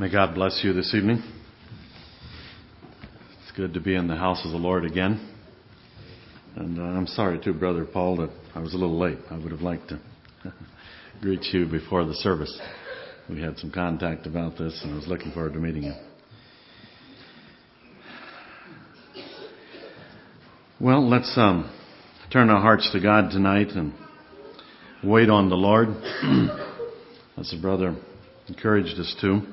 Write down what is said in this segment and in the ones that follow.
May God bless you this evening. It's good to be in the house of the Lord again. And I'm sorry too, Brother Paul, that I was a little late. I would have liked to greet you before the service. We had some contact about this, and I was looking forward to meeting you. Well, let's turn our hearts to God tonight and wait on the Lord, as the brother encouraged us to.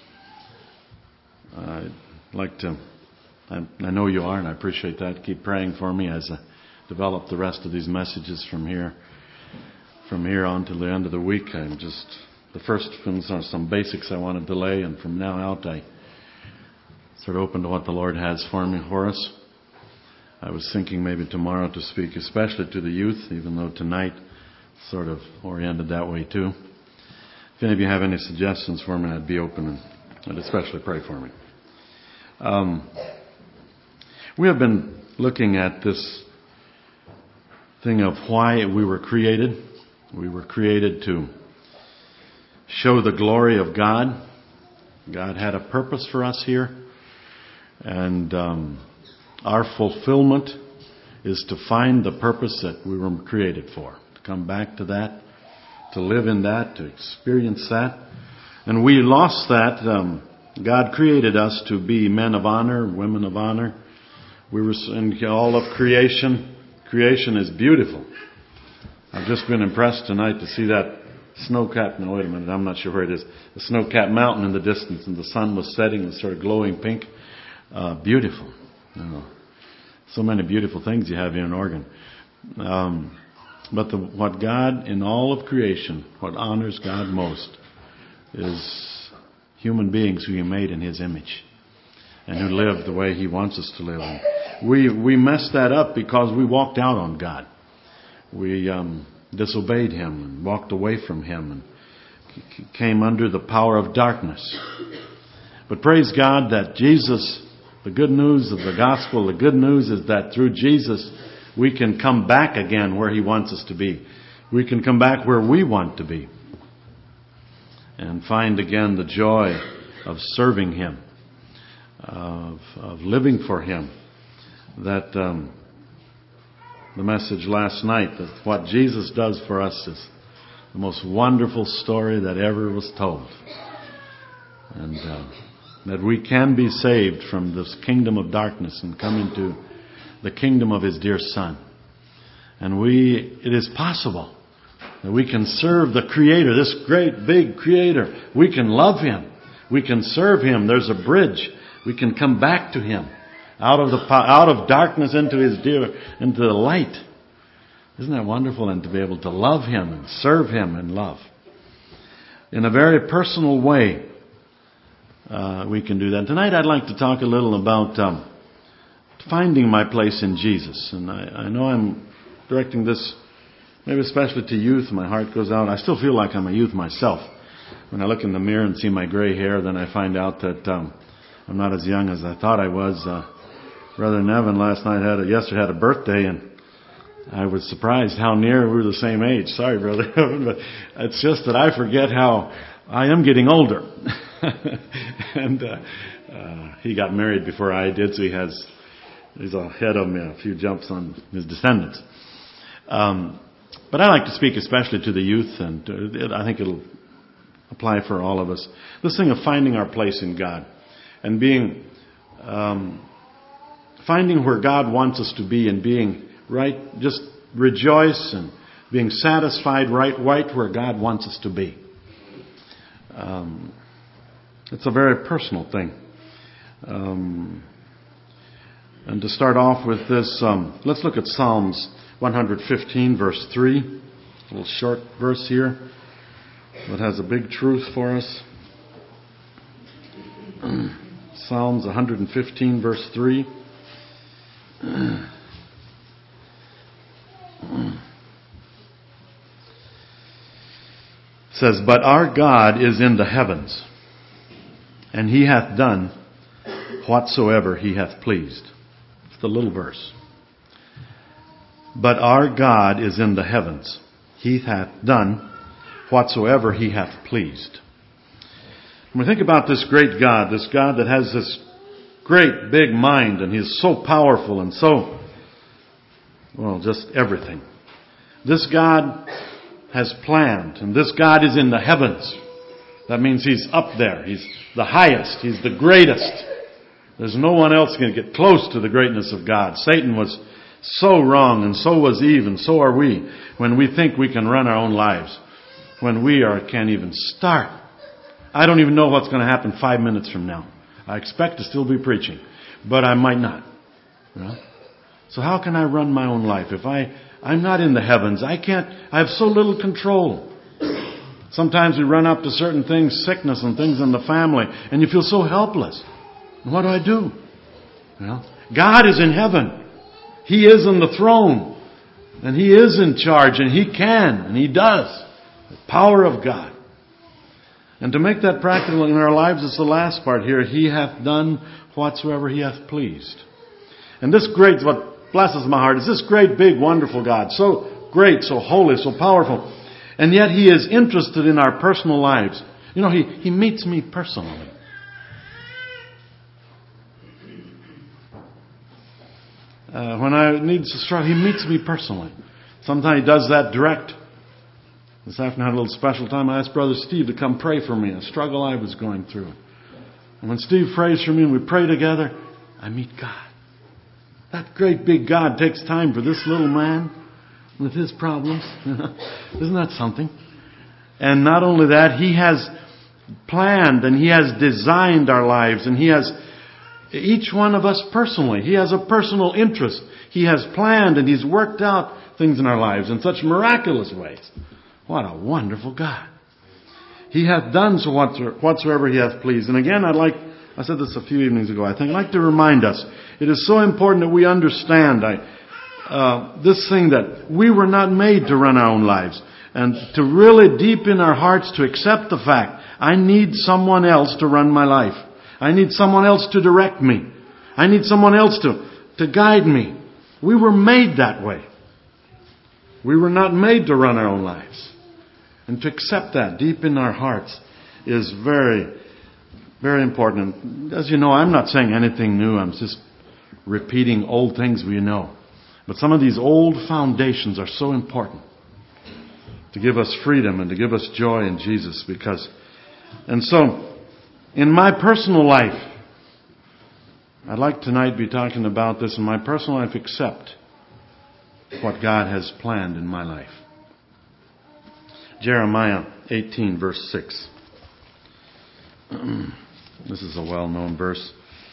I'd like to, I know you are, and I appreciate that. Keep praying for me as I develop the rest of these messages from here on till the end of the week. The first ones are some basics I want to lay, and from now out I sort of open to what the Lord has for us. I was thinking maybe tomorrow to speak especially to the youth, even though tonight sort of oriented that way too. If any of you have any suggestions for me, I'd be open and especially pray for me. We have been looking at this thing of why we were created. We were created to show the glory of God. God had a purpose for us here. And our fulfillment is to find the purpose that we were created for. To come back to that, to live in that, to experience that. And we lost that. God created us to be men of honor, women of honor. We were in all of creation. Creation is beautiful. I've just been impressed tonight to see that snow-capped, no wait a minute, I'm not sure where it is, the snow-capped mountain in the distance, and the sun was setting and sort of glowing pink. Beautiful. So many beautiful things you have here in Oregon. But what God, in all of creation, what honors God most is human beings who He made in His image and who live the way He wants us to live. And we messed that up because we walked out on God. We disobeyed Him and walked away from Him and came under the power of darkness. But praise God that Jesus, the good news of the gospel, the good news is that through Jesus we can come back again where He wants us to be. We can come back where we want to be and find again the joy of serving Him, of living for Him. That the message last night, that what Jesus does for us is the most wonderful story that ever was told. And that we can be saved from this kingdom of darkness and come into the kingdom of His dear Son. And it is possible that we can serve the Creator, this great big Creator. We can love Him. We can serve Him. There's a bridge. We can come back to Him out of darkness into the light. Isn't that wonderful? And to be able to love Him and serve Him in love. In a very personal way, we can do that. Tonight I'd like to talk a little about finding my place in Jesus. And I know I'm directing this maybe especially to youth. My heart goes out. I still feel like I'm a youth myself. When I look in the mirror and see my gray hair, then I find out that I'm not as young as I thought I was. Brother Nevin yesterday had a birthday, and I was surprised how near we were the same age. Sorry, Brother Nevin, but it's just that I forget how I am getting older. And he got married before I did, so he's ahead of me a few jumps on his descendants. But I like to speak especially to the youth, and I think it'll apply for all of us. This thing of finding our place in God and being, finding where God wants us to be and being right, just rejoice and being satisfied right where God wants us to be. It's a very personal thing. And to start off with this, let's look at Psalms 115 verse 3. A little short verse here that has a big truth for us. Psalms 115 verse 3. Says, "But our God is in the heavens, and He hath done whatsoever He hath pleased." It's the little verse. But our God is in the heavens. He hath done whatsoever He hath pleased. When we think about this great God, this God that has this great big mind, and He is so powerful and so, well, just everything. This God has planned, and this God is in the heavens. That means He's up there. He's the highest. He's the greatest. There's no one else can get close to the greatness of God. Satan was so wrong, and so was Eve, and so are we, when we think we can run our own lives, when we can't even start. I don't even know what's going to happen 5 minutes from now. I expect to still be preaching, but I might not. You know? So how can I run my own life if I'm not in the heavens? I have so little control. Sometimes we run up to certain things, sickness and things in the family, and you feel so helpless. And what do? You know? God is in heaven. He is on the throne. And He is in charge, and He can, and He does. The power of God. And to make that practical in our lives is the last part here. He hath done whatsoever He hath pleased. And this great, what blesses my heart, is this great, big, wonderful God. So great, so holy, so powerful. And yet He is interested in our personal lives. You know, He meets me personally. When I need to struggle, He meets me personally. Sometimes He does that direct. This afternoon I had a little special time. I asked Brother Steve to come pray for me, a struggle I was going through. And when Steve prays for me and we pray together, I meet God. That great big God takes time for this little man with his problems. Isn't that something? And not only that, He has planned and He has designed our lives, and He has each one of us personally. He has a personal interest. He has planned and He's worked out things in our lives in such miraculous ways. What a wonderful God. He hath done so whatsoever He hath pleased. And again, I said this a few evenings ago, I think, I'd like to remind us, it is so important that we understand this thing that we were not made to run our own lives. And to really deep in our hearts to accept the fact, I need someone else to run my life. I need someone else to direct me. I need someone else to guide me. We were made that way. We were not made to run our own lives. And to accept that deep in our hearts is very, very important. As you know, I'm not saying anything new. I'm just repeating old things we know. But some of these old foundations are so important to give us freedom and to give us joy in Jesus. And so, in my personal life, I'd like tonight to be talking about this in my personal life, accept what God has planned in my life. Jeremiah 18, verse 6. This is a well-known verse.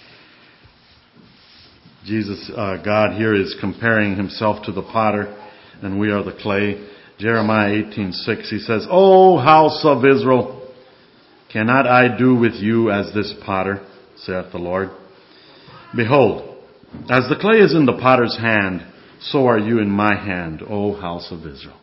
God here is comparing Himself to the potter, and we are the clay. Jeremiah 18:6, He says, O house of Israel, cannot I do with you as this potter, saith the Lord? Behold, as the clay is in the potter's hand, so are you in my hand, O house of Israel.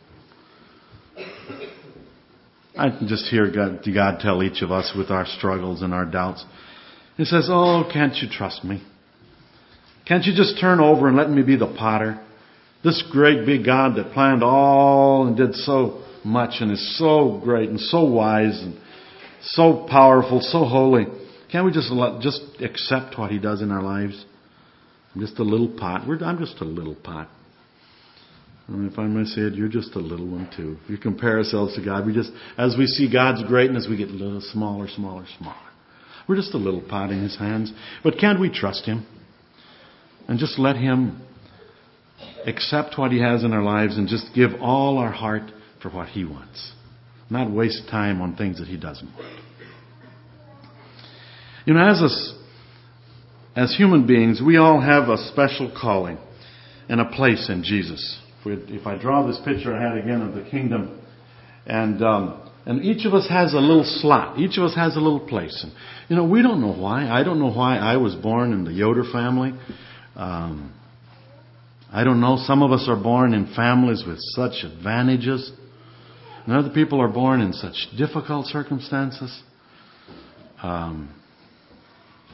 I can just hear God tell each of us with our struggles and our doubts. He says, oh, can't you trust me? Can't you just turn over and let me be the potter? This great big God that planned all and did so much and is so great and so wise and so powerful, so holy. Can't we just accept what He does in our lives? I'm just a little pot. I'm just a little pot. And if I may say it, you're just a little one too. If you compare ourselves to God, as we see God's greatness, we get a little smaller. We're just a little pot in His hands. But can't we trust Him? And just let Him accept what He has in our lives and just give all our heart for what He wants. Not waste time on things that He doesn't want. You know, as human beings, we all have a special calling and a place in Jesus. If I draw this picture I had again of the kingdom, and each of us has a little slot. Each of us has a little place. And, you know, we don't know why. I don't know why I was born in the Yoder family. I don't know. Some of us are born in families with such advantages. And other people are born in such difficult circumstances.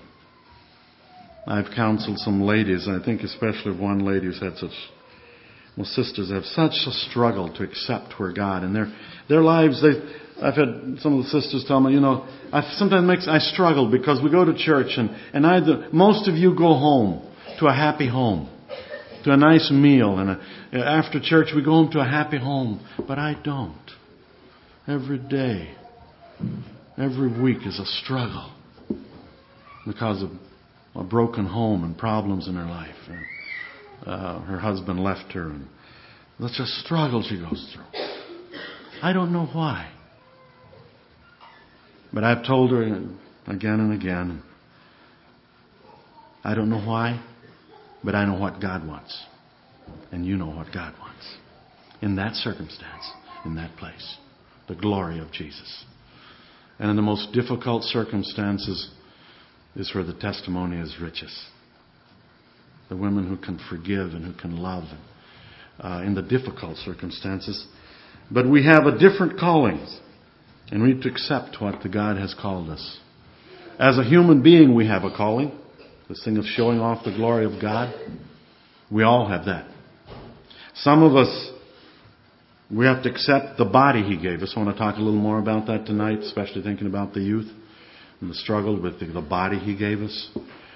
I've counseled some ladies, I think especially one lady who's had such Well, sisters have such a struggle to accept where God in their lives. I've had some of the sisters tell me, I struggle because we go to church and most of you go home to a happy home, to a nice meal, and after church we go home to a happy home, but I don't. Every day, every week is a struggle because of a broken home and problems in her life. Her husband left her, and that's a struggle she goes through. I don't know why. But I've told her again and again, I don't know why, but I know what God wants. And you know what God wants. In that circumstance, in that place, the glory of Jesus. And in the most difficult circumstances is where the testimony is richest. The women who can forgive and who can love in the difficult circumstances. But we have a different calling. And we need to accept what the God has called us. As a human being, we have a calling. This thing of showing off the glory of God. We all have that. Some of us, we have to accept the body He gave us. I want to talk a little more about that tonight, especially thinking about the youth and the struggle with the body He gave us.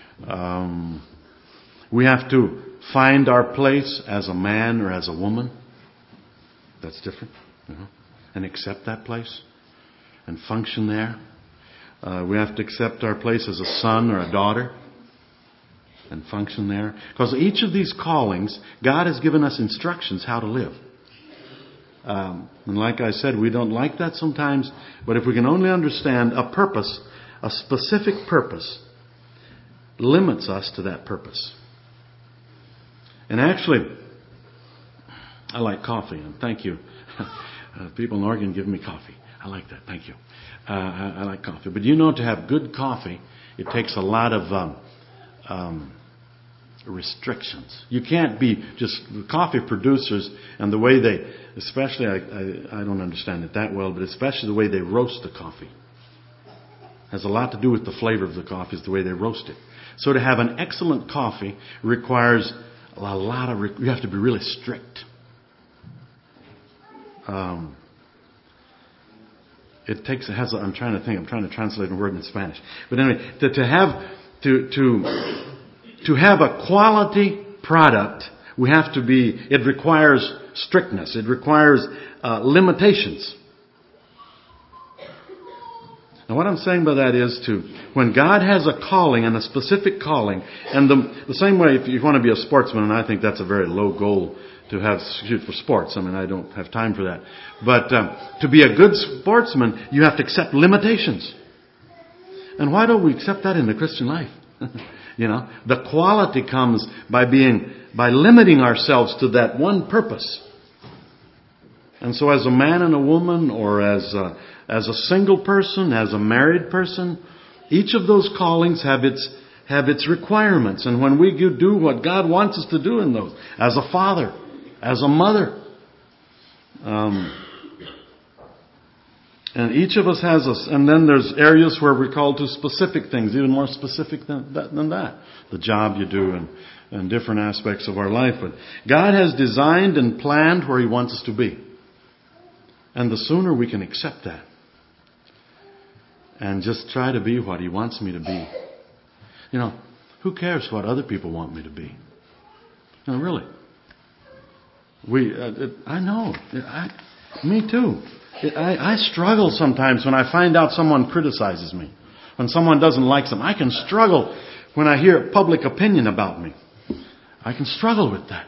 We have to find our place as a man or as a woman. That's different. And accept that place. And function there. We have to accept our place as a son or a daughter. And function there. Because each of these callings, God has given us instructions how to live. And like I said, we don't like that sometimes. But if we can only understand a purpose, a specific purpose, limits us to that purpose. And actually, I like coffee. And thank you. People in Oregon give me coffee. I like that. Thank you. I like coffee. But to have good coffee, it takes a lot of restrictions. You can't be just coffee producers and the way they, especially, I don't understand it that well, but especially the way they roast the coffee. Has a lot to do with the flavor of the coffee, is the way they roast it. So to have an excellent coffee requires a lot of, you have to be really strict. I'm trying to translate a word in Spanish. But anyway, to have a quality product, it requires strictness. It requires limitations. And what I'm saying by that is when God has a calling and a specific calling, and the same way if you want to be a sportsman, and I think that's a very low goal to shoot for sports. I don't have time for that. But to be a good sportsman, you have to accept limitations. And why don't we accept that in the Christian life? The quality comes by limiting ourselves to that one purpose. And so as a man and a woman, or as a single person, as a married person, each of those callings have its requirements. And when we do what God wants us to do in those, as a father, as a mother. And each of us has and then there's areas where we're called to specific things, even more specific than that. The job you do and different aspects of our life. But God has designed and planned where He wants us to be. And the sooner we can accept that and just try to be what He wants me to be. Who cares what other people want me to be? Really. I know. Me too. I struggle sometimes when I find out someone criticizes me. When someone doesn't like something. I can struggle when I hear public opinion about me. I can struggle with that.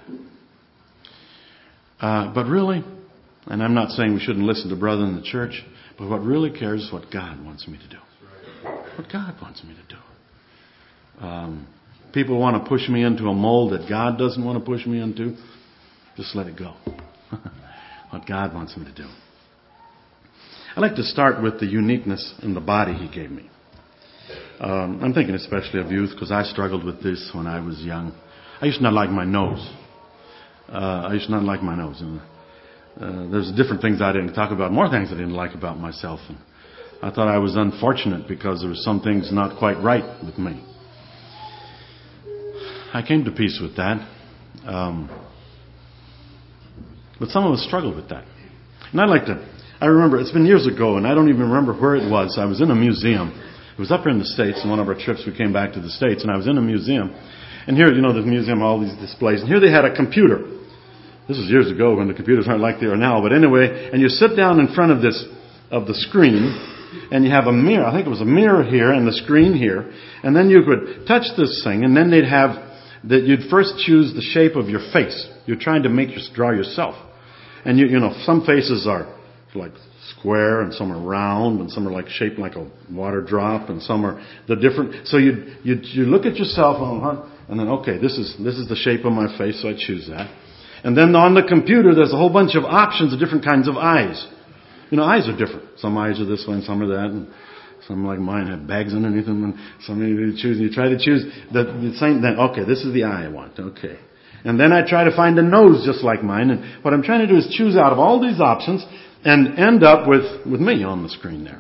But really, and I'm not saying we shouldn't listen to brother in the church, but what really cares is what God wants me to do. What God wants me to do. People want to push me into a mold that God doesn't want to push me into. Just let it go. What God wants me to do. I'd like to start with the uniqueness in the body He gave me. I'm thinking especially of youth, because I struggled with this when I was young. I used to not like my nose. And there's different things I didn't talk about, more things I didn't like about myself. And I thought I was unfortunate because there were some things not quite right with me. I came to peace with that. But some of us struggle with that. And I remember, it's been years ago, and I don't even remember where it was. I was in a museum. It was up here in the States, on one of our trips we came back to the States, and I was in a museum. And here, the museum, all these displays, and here they had a computer. This was years ago when the computers aren't like they are now, but anyway, and you sit down in front of the screen, and you have a mirror. I think it was a mirror here and the screen here, and then you could touch this thing, and then they'd have that you'd first choose the shape of your face. You're trying to draw yourself. And some faces are like square, and some are round, and some are like shaped like a water drop, and some are the different. So you look at yourself and then okay, this is the shape of my face, so I choose that. And then on the computer, there's a whole bunch of options of different kinds of eyes. Eyes are different. Some eyes are this way, and some are that, and some like mine have bags underneath them, and some you try to choose the same. Then okay, this is the eye I want. Okay. And then I try to find a nose just like mine. And what I'm trying to do is choose out of all these options and end up with me on the screen there.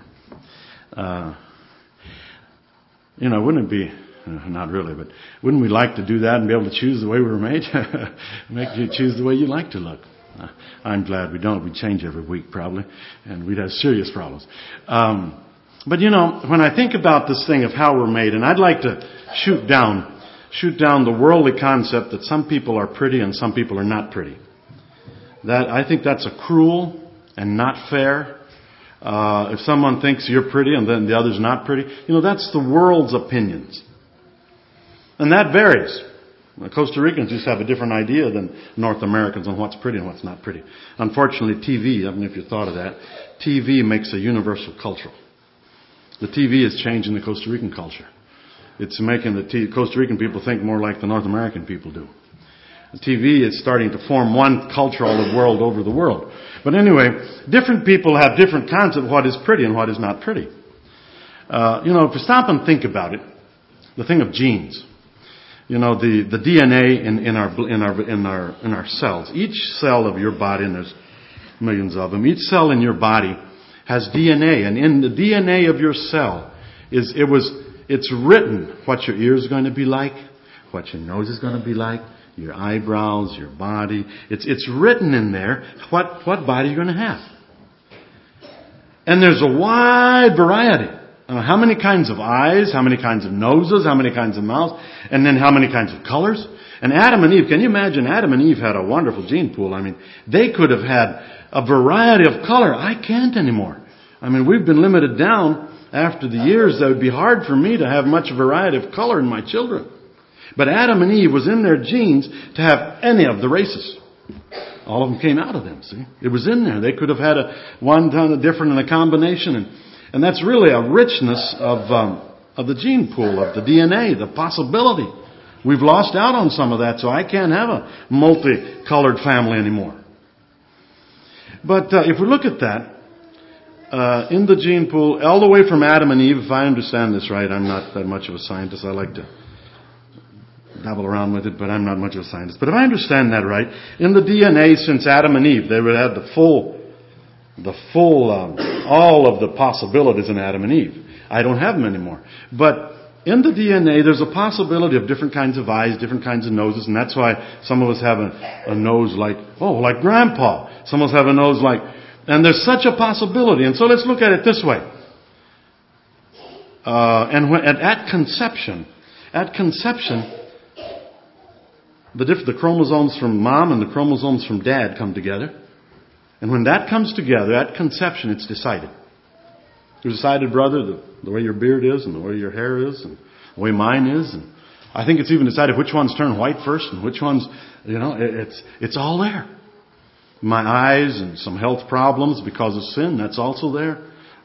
Wouldn't it be, not really, but wouldn't we like to do that and be able to choose the way we were made? Make you choose the way you like to look. I'm glad we don't. We'd change every week probably, and we'd have serious problems. But when I think about this thing of how we're made, and I'd like to shoot down the worldly concept that some people are pretty and some people are not pretty. I think that's a cruel and not fair. If someone thinks you're pretty and then the other's not pretty, that's the world's opinions. And that varies. Costa Ricans just have a different idea than North Americans on what's pretty and what's not pretty. Unfortunately, TV, I don't know if you thought of that, TV makes a universal culture. The TV is changing the Costa Rican culture. It's making the Costa Rican people think more like the North American people do. The TV is starting to form one culture all over the world. But anyway, different people have different concepts of what is pretty and what is not pretty. If you stop and think about it, the thing of genes. The DNA in our cells. Each cell of your body, and there's millions of them. Each cell in your body has DNA, and in the DNA of your cell it's written what your ears are going to be like, what your nose is going to be like, your eyebrows, your body. It's written in there what body you're going to have. And there's a wide variety. How many kinds of eyes, how many kinds of noses, how many kinds of mouths, and then how many kinds of colors. And Adam and Eve, can you imagine? Adam and Eve had a wonderful gene pool. They could have had a variety of color. I can't anymore. We've been limited down. After the years, that would be hard for me to have much variety of color in my children. But Adam and Eve was in their genes to have any of the races. All of them came out of them, see? It was in there. They could have had one ton of different in a combination. And that's really a richness of the gene pool, of the DNA, the possibility. We've lost out on some of that, so I can't have a multicolored family anymore. But if we look at that, in the gene pool, all the way from Adam and Eve, if I understand this right, I'm not that much of a scientist. I like to dabble around with it, but I'm not much of a scientist. But if I understand that right, in the DNA since Adam and Eve, they would have the full, all of the possibilities in Adam and Eve. I don't have them anymore. But in the DNA, there's a possibility of different kinds of eyes, different kinds of noses, and that's why some of us have a nose like Grandpa. Some of us have a nose like... And there's such a possibility. And so let's look at it this way. At conception, the chromosomes from mom and the chromosomes from dad come together. And when that comes together, at conception, it's decided. It's decided, brother, the way your beard is and the way your hair is and the way mine is. And I think it's even decided which ones turn white first and which ones, it's all there. My eyes and some health problems because of sin, that's also there.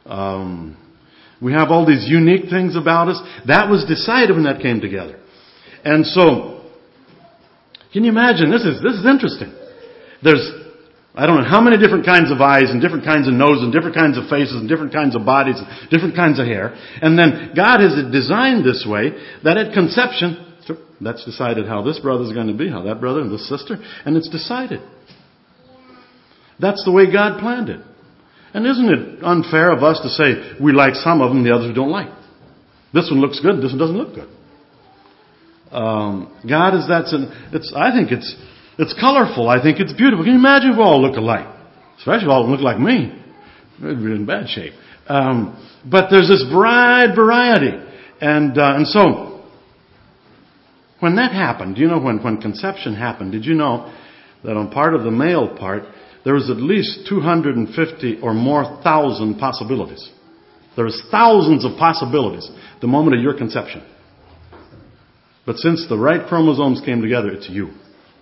We have all these unique things about us. That was decided when that came together. And so, can you imagine? This is interesting. There's, I don't know how many different kinds of eyes and different kinds of noses and different kinds of faces and different kinds of bodies and different kinds of hair. And then God has it designed this way that at conception, that's decided how this brother's going to be, how that brother and this sister, and it's decided. That's the way God planned it. And isn't it unfair of us to say we like some of them, the others we don't like? This one looks good, this one doesn't look good. God is I think it's It's colorful. I think it's beautiful. Can you imagine if we all looked alike? Especially if all looked like me. We'd be in bad shape. But there's this wide variety. And so, when that happened, you know, when conception happened, did you know that on part of the male part, there was at least 250 or more thousand possibilities? There was thousands of possibilities the moment of your conception. But since the right chromosomes came together, it's you.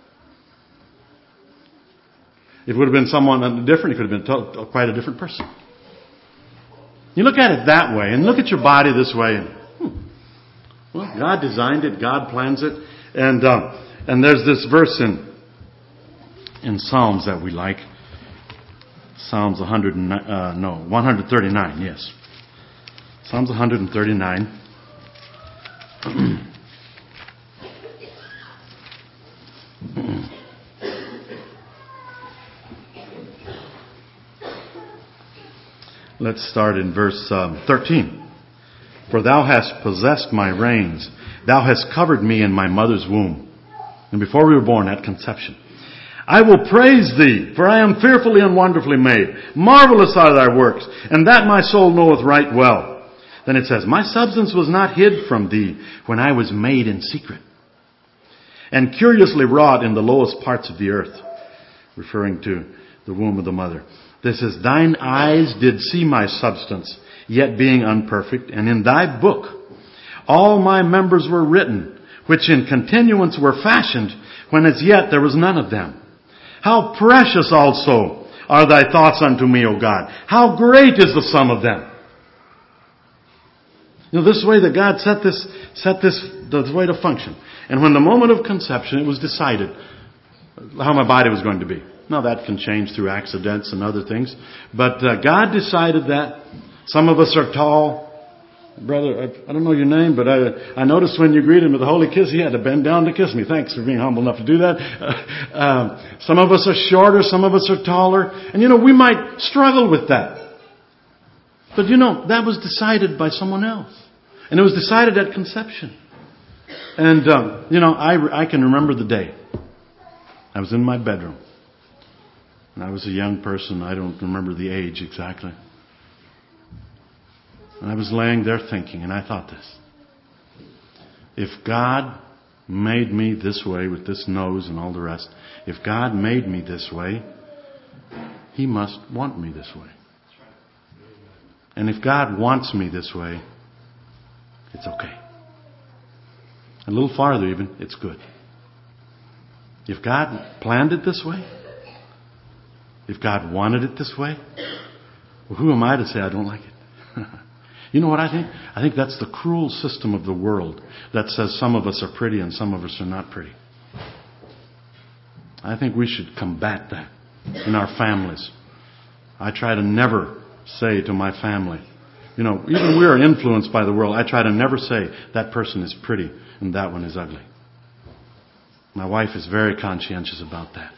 If it would have been someone different, it could have been quite a different person. You look at it that way, and look at your body this way, and well, God designed it, God plans it, and there's this verse in Psalms that we like. Psalms 139, yes. Psalms 139. Let's start in verse 13. For thou hast possessed my reins. Thou hast covered me in my mother's womb. And before we were born, at conception. I will praise thee, for I am fearfully and wonderfully made. Marvelous are thy works, and that my soul knoweth right well. Then it says, my substance was not hid from thee when I was made in secret, and curiously wrought in the lowest parts of the earth. Referring to the womb of the mother. This is, thine eyes did see my substance, yet being unperfect, and in thy book all my members were written, which in continuance were fashioned, when as yet there was none of them. How precious also are thy thoughts unto me, O God. How great is the sum of them. You know, this way that God set this way to function. And when the moment of conception, it was decided how my body was going to be. Now that can change through accidents and other things. But God decided that. Some of us are tall. Brother, I don't know your name, but I noticed when you greeted him with a holy kiss, he had to bend down to kiss me. Thanks for being humble enough to do that. Some of us are shorter, some of us are taller. And you know, we might struggle with that. But you know, that was decided by someone else. And it was decided at conception. And, you know, I can remember the day. I was in my bedroom. And I was a young person. I don't remember the age exactly. And I was laying there thinking, and I thought this. If God made me this way with this nose and all the rest, if God made me this way, He must want me this way. And if God wants me this way, it's okay. A little farther even, it's good. If God planned it this way, if God wanted it this way, well, who am I to say I don't like it? You know what I think? I think that's the cruel system of the world that says some of us are pretty and some of us are not pretty. I think we should combat that in our families. I try to never say to my family, you know, even we are influenced by the world, I try to never say that person is pretty and that one is ugly. My wife is very conscientious about that.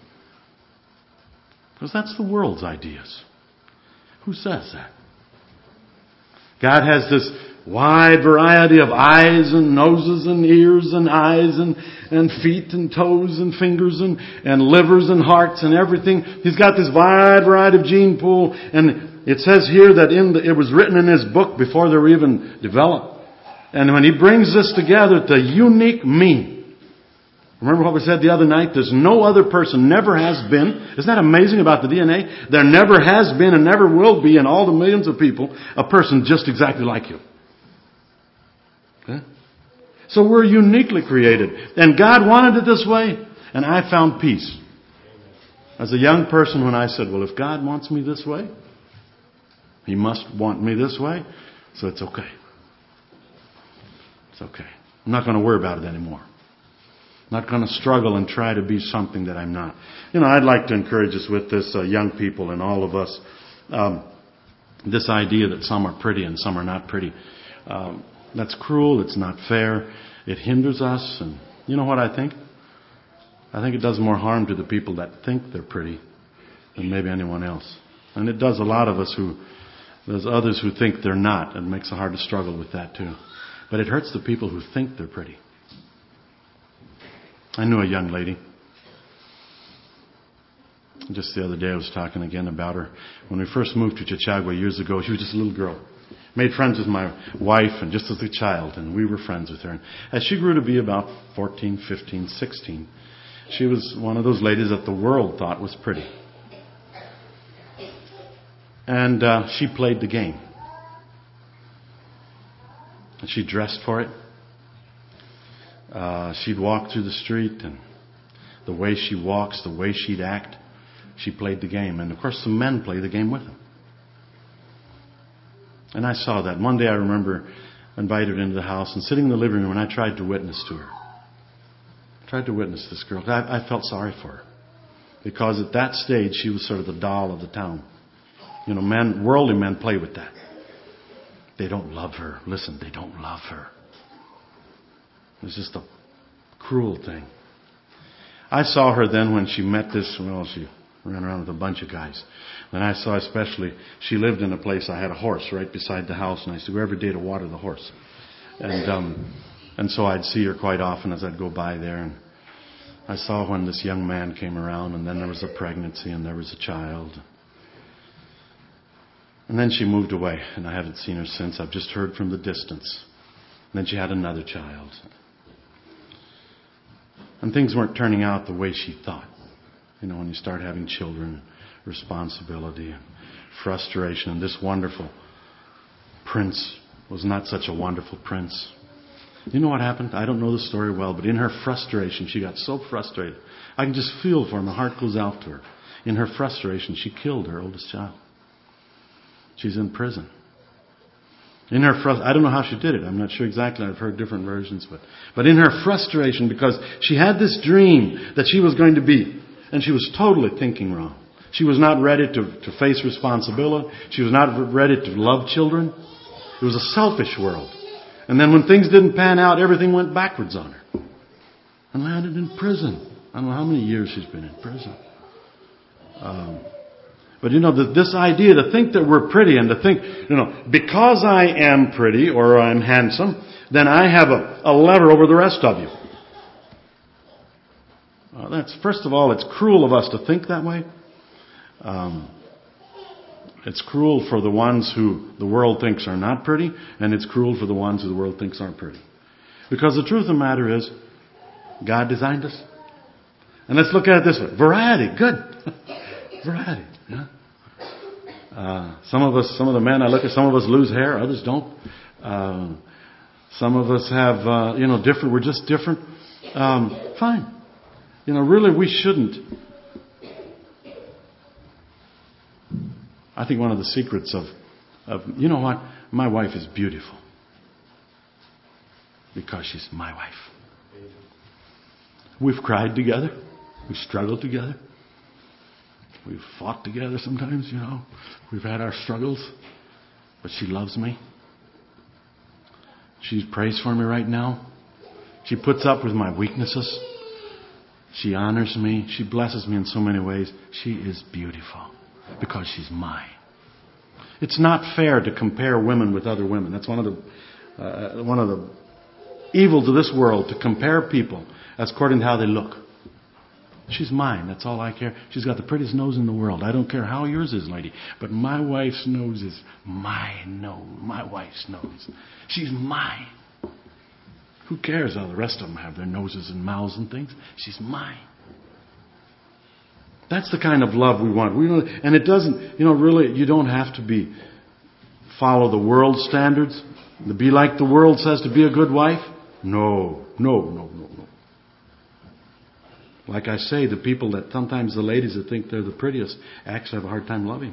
Because that's the world's ideas. Who says that? God has this wide variety of eyes and noses and ears and eyes and feet and toes and fingers and livers and hearts and everything. He's got this wide variety of gene pool. And it says here that it was written in His book before they were even developed. And when He brings this together, the unique me. Remember what we said the other night? There's no other person, never has been. Isn't that amazing about the DNA? There never has been and never will be in all the millions of people a person just exactly like you. Okay? So we're uniquely created. And God wanted it this way. And I found peace. As a young person when I said, well, if God wants me this way, He must want me this way. So it's okay. It's okay. I'm not going to worry about it anymore. Not going to struggle and try to be something that I'm not. You know, I'd like to encourage us with this, young people and all of us, this idea that some are pretty and some are not pretty. That's cruel. It's not fair. It hinders us. And you know what I think? I think it does more harm to the people that think they're pretty than maybe anyone else. And it does a lot of us there's others who think they're not. It makes it hard to struggle with that too. But it hurts the people who think they're pretty. I knew a young lady. Just the other day I was talking again about her. When we first moved to Chichagua years ago, she was just a little girl. Made friends with my wife and just as a child, and we were friends with her. And as she grew to be about 14, 15, 16, she was one of those ladies that the world thought was pretty. And she played the game. And she dressed for it. She'd walk through the street, and the way she walks, the way she'd act, she played the game. And of course some men play the game with her. And I saw that. One day I remember invited her into the house and sitting in the living room, and I tried to witness to her. I tried to witness this girl. I felt sorry for her. Because at that stage she was sort of the doll of the town. You know, men, worldly men play with that. They don't love her. Listen, they don't love her. It's just a cruel thing. I saw her then when she met this, she ran around with a bunch of guys. And I saw especially, she lived in a place, I had a horse right beside the house, and I used to go every day to water the horse. And so I'd see her quite often as I'd go by there. And I saw when this young man came around, and then there was a pregnancy, and there was a child. And then she moved away, and I haven't seen her since. I've just heard from the distance. And then she had another child. And things weren't turning out the way she thought. You know, when you start having children, responsibility and frustration. And this wonderful prince was not such a wonderful prince. You know what happened? I don't know the story well, but in her frustration, she got so frustrated. I can just feel for her. My heart goes out to her. In her frustration, she killed her oldest child. She's in prison. In her I don't know how she did it. I'm not sure exactly. I've heard different versions. But in her frustration, because she had this dream that she was going to be, and she was totally thinking wrong. She was not ready to face responsibility. She was not ready to love children. It was a selfish world. And then when things didn't pan out, everything went backwards on her. And landed in prison. I don't know how many years she's been in prison. But you know, this idea to think that we're pretty and to think, you know, because I am pretty or I'm handsome, then I have a lever over the rest of you. First of all, it's cruel of us to think that way. It's cruel for the ones who the world thinks are not pretty, and it's cruel for the ones who the world thinks aren't pretty. Because the truth of the matter is, God designed us. And let's look at it this way. Variety, good. Variety. Yeah. Some of the men I look at, some of us lose hair, others don't. Some of us have, different, we're just different. Fine. You know, really we shouldn't. I think one of the secrets of you know what? My wife is beautiful. Because she's my wife. We've cried together. We've struggled together. We've fought together sometimes, you know. We've had our struggles. But she loves me. She prays for me right now. She puts up with my weaknesses. She honors me. She blesses me in so many ways. She is beautiful. Because she's mine. It's not fair to compare women with other women. That's one of the evils of this world, to compare people as according to how they look. She's mine. That's all I care. She's got the prettiest nose in the world. I don't care how yours is, lady. But my wife's nose is my nose. My wife's nose. She's mine. Who cares how the rest of them have their noses and mouths and things? She's mine. That's the kind of love we want. And it doesn't, really, you don't have to follow the world's standards. To be like the world says to be a good wife. No. Like I say, the people that sometimes the ladies that think they're the prettiest actually have a hard time loving.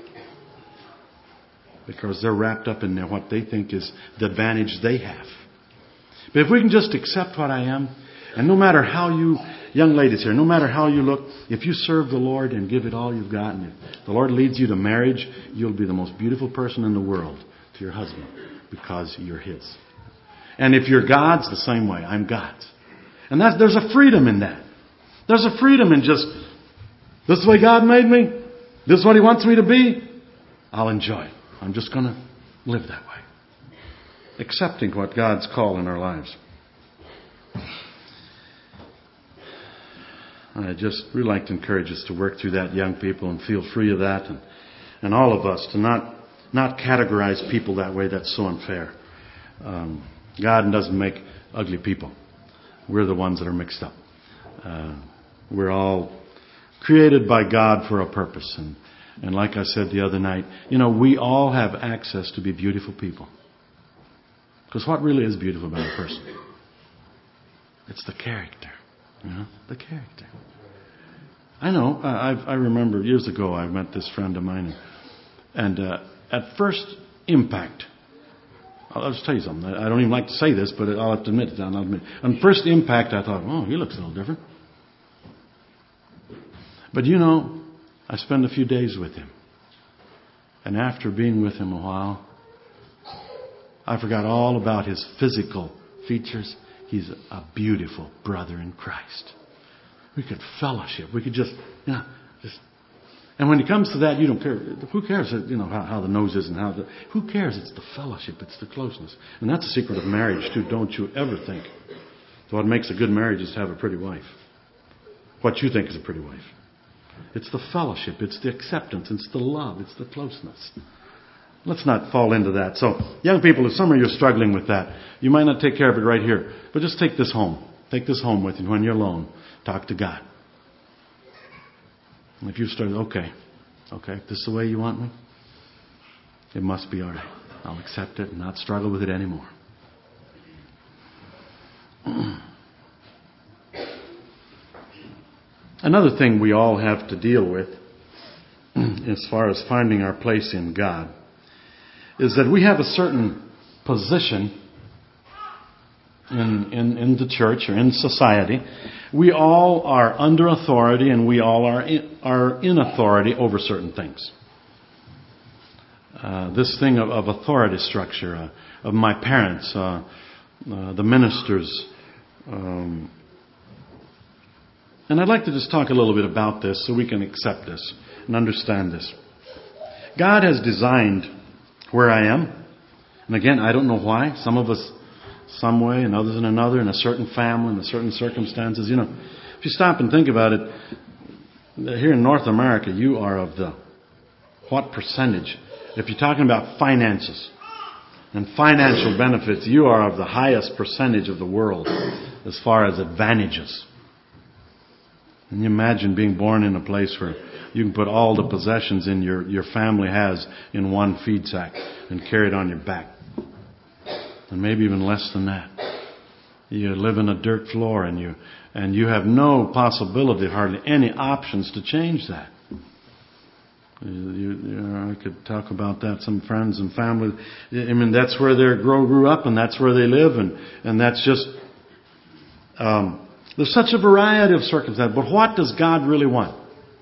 Because they're wrapped up in what they think is the advantage they have. But if we can just accept what I am, and no matter how you, young ladies here, no matter how you look, if you serve the Lord and give it all you've got, and if the Lord leads you to marriage, you'll be the most beautiful person in the world to your husband because you're His. And if you're God's, the same way. I'm God's. And there's a freedom in that. There's a freedom in just, this is the way God made me. This is what He wants me to be. I'll enjoy it. I'm just going to live that way. Accepting what God's call in our lives. I just really like to encourage us to work through that, young people, and feel free of that. And all of us to not categorize people that way. That's so unfair. God doesn't make ugly people. We're the ones that are mixed up. We're all created by God for a purpose. And like I said the other night, we all have access to be beautiful people. Because what really is beautiful about a person? It's the character. The character. I know. I remember years ago I met this friend of mine, and at first impact, I'll just tell you something. I don't even like to say this, but I'll have to admit it. On first impact, I thought, oh, he looks a little different. But I spent a few days with him, and after being with him a while, I forgot all about his physical features. He's a beautiful brother in Christ. We could fellowship. We could just. And when it comes to that, you don't care. Who cares? How the nose is and who cares? It's the fellowship. It's the closeness, and that's the secret of marriage too. Don't you ever think that what makes a good marriage is to have a pretty wife. What you think is a pretty wife. It's the fellowship. It's the acceptance. It's the love. It's the closeness. Let's not fall into that. So, young people, if some of you are struggling with that, you might not take care of it right here. But just take this home. Take this home with you. When you're alone, talk to God. And if you start, okay, if this is the way you want me, it must be all right. I'll accept it and not struggle with it anymore. Another thing we all have to deal with, as far as finding our place in God, is that we have a certain position in the church or in society. We all are under authority, and we all are in authority over certain things. This thing of authority structure, of my parents, the ministers. And I'd like to just talk a little bit about this so we can accept this and understand this. God has designed where I am. And again, I don't know why. Some of us some way and others in another, in a certain family, in certain circumstances. If you stop and think about it, here in North America, you are of the what percentage? If you're talking about finances and financial benefits, you are of the highest percentage of the world as far as advantages. And you imagine being born in a place where you can put all the possessions in your family has in one feed sack and carry it on your back. And maybe even less than that. You live in a dirt floor and you have no possibility, hardly any options to change that. I could talk about that. Some friends and family. I mean, that's where they grew up, and that's where they live, and that's just. There's such a variety of circumstances. But what does God really want?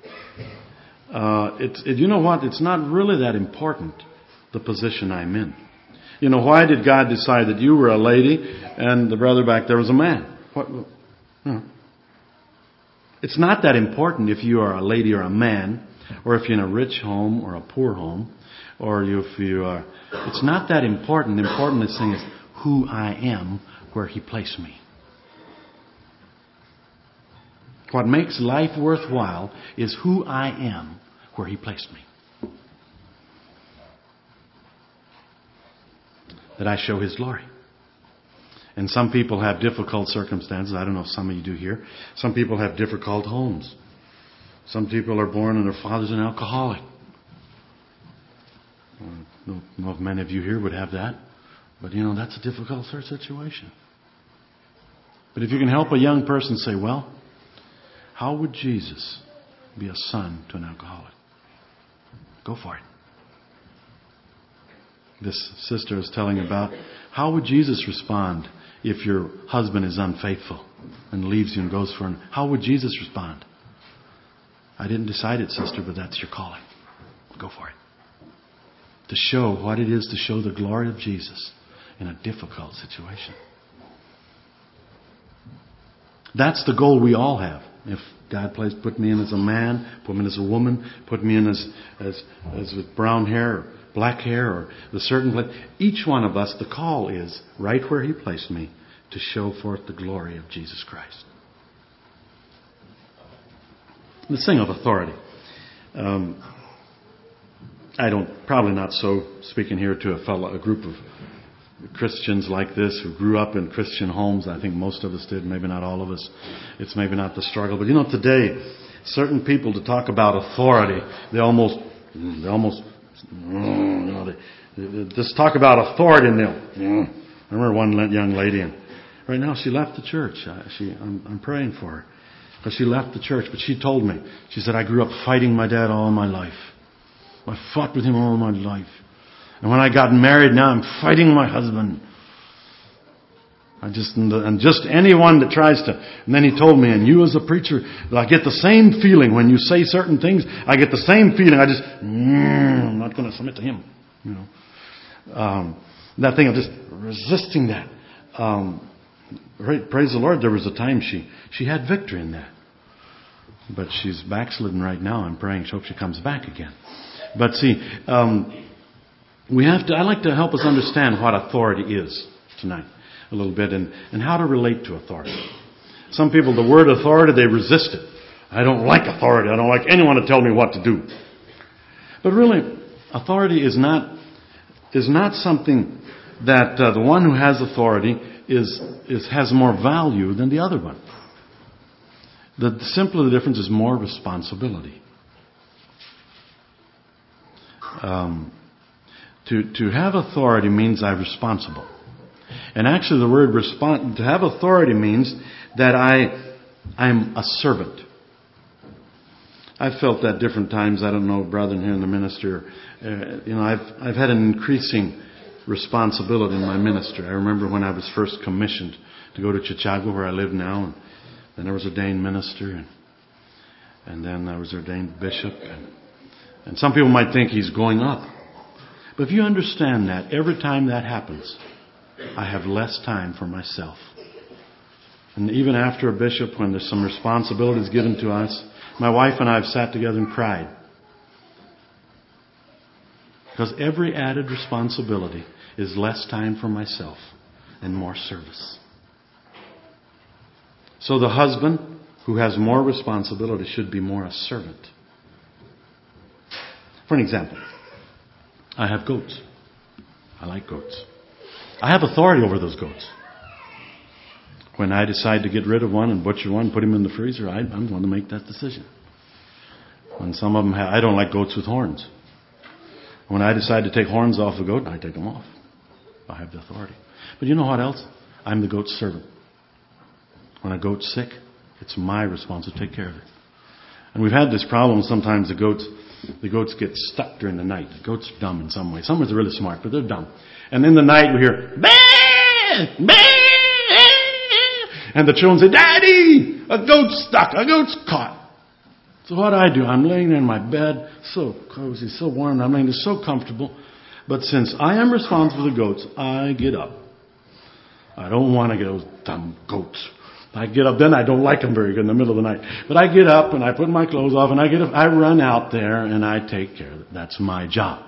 You know what? It's not really that important, the position I'm in. Why did God decide that you were a lady and the brother back there was a man? It's not that important if you are a lady or a man, or if you're in a rich home or a poor home, or if you are. It's not that important. The important thing is who I am, where He placed me. What makes life worthwhile is who I am, where He placed me. That I show His glory. And some people have difficult circumstances. I don't know if some of you do here. Some people have difficult homes. Some people are born and their father's an alcoholic. I don't know if many of you here would have that. But that's a difficult situation. But if you can help a young person say, well, how would Jesus be a son to an alcoholic? Go for it. This sister is telling about how would Jesus respond if your husband is unfaithful and leaves you and goes for him. How would Jesus respond? I didn't decide it, sister, but that's your calling. Go for it. To show what it is to show the glory of Jesus in a difficult situation. That's the goal we all have. If God put me in as a man, put me in as a woman, put me in as with brown hair or black hair or the certain place. Each one of us, the call is right where He placed me to show forth the glory of Jesus Christ. This thing of authority. Probably not so speaking here to a group of Christians like this who grew up in Christian homes. I think most of us did, maybe not all of us. It's maybe not the struggle. But today, certain people to talk about authority, they just talk about authority and I remember one young lady, and right now she left the church. I'm praying for her. But she left the church, but she told me, she said, I grew up fighting my dad all my life. I fought with him all my life. And when I got married, now I'm fighting my husband. Just anyone that tries to... And then he told me, and you as a preacher, I get the same feeling when you say certain things. I get the same feeling. I'm not going to submit to him. That thing of just resisting that. Praise the Lord, there was a time she had victory in that. But she's backslidden right now. I'm praying. I hope she comes back again. But see, I'd like to help us understand what authority is tonight a little bit and how to relate to authority. Some people, the word authority, they resist it. I don't like authority. I don't like anyone to tell me what to do. But really, authority is not something that the one who has authority has more value than the other one. The simpler the difference is more responsibility. To have authority means I'm responsible. And actually the word to have authority means that I'm a servant. I've felt that different times. I don't know, brethren here in the ministry. I've had an increasing responsibility in my ministry. I remember when I was first commissioned to go to Chichago, where I live now, and then I was ordained minister, and then I was ordained bishop. And some people might think he's going up. But if you understand that, every time that happens, I have less time for myself. And even after a bishop, when there's some responsibilities given to us, my wife and I have sat together and cried. Because every added responsibility is less time for myself and more service. So the husband who has more responsibility should be more a servant. For an example, I have goats. I like goats. I have authority over those goats. When I decide to get rid of one and butcher one, put him in the freezer, I'm going to make that decision. When some of them I don't like goats with horns. When I decide to take horns off a goat, I take them off. I have the authority. But you know what else? I'm the goat's servant. When a goat's sick, it's my responsibility to take care of it. And we've had this problem sometimes. The goats get stuck during the night. The goats are dumb in some ways. Some ways they're really smart, but they're dumb. And in the night we hear, bah! Bah! And the children say, Daddy, a goat's stuck, a goat's caught. So what do, I'm laying there in my bed, so cozy, so warm, I'm laying there so comfortable. But since I am responsible for the goats, I get up. I don't want to get those dumb goats. I get up, then I don't like them very good in the middle of the night. But I get up and I put my clothes off and I run out there and I take care of it. That's my job.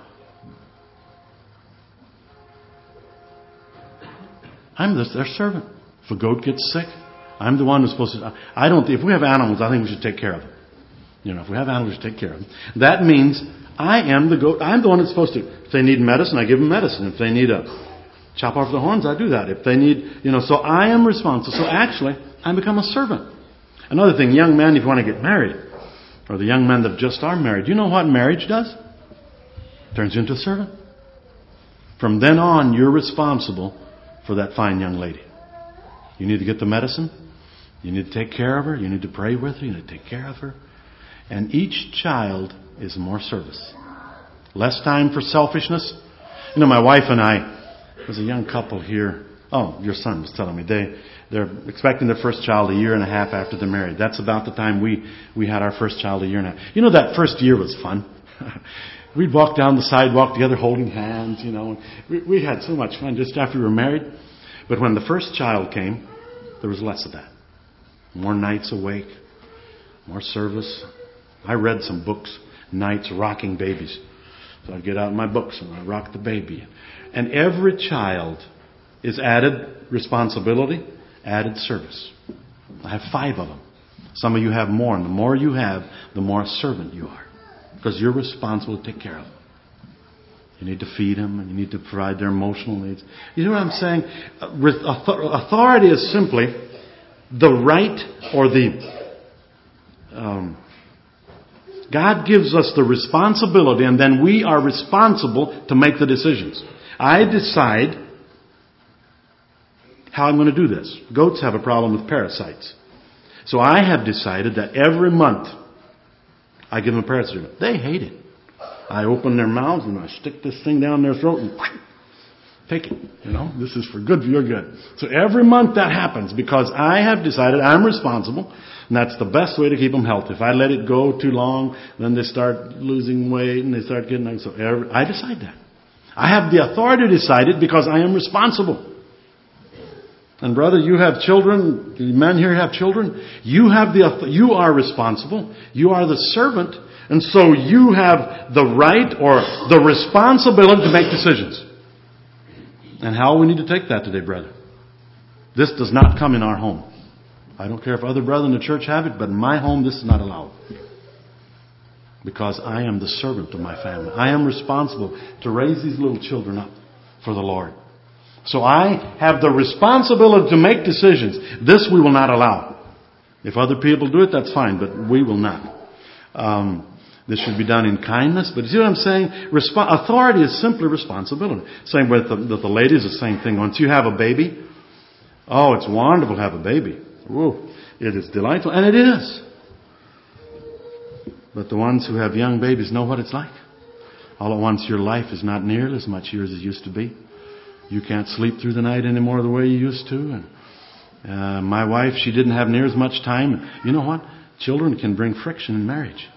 I'm their servant. If a goat gets sick, I'm the one who's supposed to... If we have animals, I think we should take care of them. If we have animals, we should take care of them. That means I am the goat. I'm the one that's supposed to... If they need medicine, I give them medicine. If they need a chop off the horns, I do that. If they need... so I am responsible. So actually, I become a servant. Another thing, young men, if you want to get married, or the young men that just are married, you know what marriage does? Turns you into a servant. From then on, you're responsible for that fine young lady. You need to get the medicine. You need to take care of her. You need to pray with her. You need to take care of her. And each child is more service. Less time for selfishness. My wife and I, there's a young couple here. Oh, your son was telling me. They're expecting their first child a year and a half after they're married. That's about the time we had our first child, a year and a half. That first year was fun. We'd walk down the sidewalk together holding hands, We had so much fun just after we were married. But when the first child came, there was less of that. More nights awake, more service. I read some books, nights rocking babies. So I'd get out my books and I'd rock the baby. And every child is added responsibility, added service. I have 5 of them. Some of you have more, and the more you have, the more a servant you are. Because you're responsible to take care of them. You need to feed them, and you need to provide their emotional needs. You know what I'm saying? Authority is simply the right or God gives us the responsibility, and then we are responsible to make the decisions. I decide how I'm going to do this. Goats have a problem with parasites. So I have decided that every month I give them a parasite. They hate it. I open their mouths and I stick this thing down their throat and take it. This is for your good. So every month that happens because I have decided I'm responsible, and that's the best way to keep them healthy. If I let it go too long, then they start losing weight and they start getting... I decide that. I have the authority to decide it because I am responsible. And brother, you have children. Men here have children. You are responsible. You are the servant. And so you have the right or the responsibility to make decisions. And how we need to take that today, brother. This does not come in our home. I don't care if other brethren in the church have it, but in my home this is not allowed. Because I am the servant of my family. I am responsible to raise these little children up for the Lord. So I have the responsibility to make decisions. This we will not allow. If other people do it, that's fine, but we will not. This should be done in kindness. But you see what I'm saying? Authority is simply responsibility. Same with the ladies, the same thing. Once you have a baby, it's wonderful to have a baby. Whoa, it is delightful, and it is. But the ones who have young babies know what it's like. All at once, your life is not nearly as much yours as it used to be. You can't sleep through the night anymore the way you used to. And my wife, she didn't have near as much time. You know what? Children can bring friction in marriage.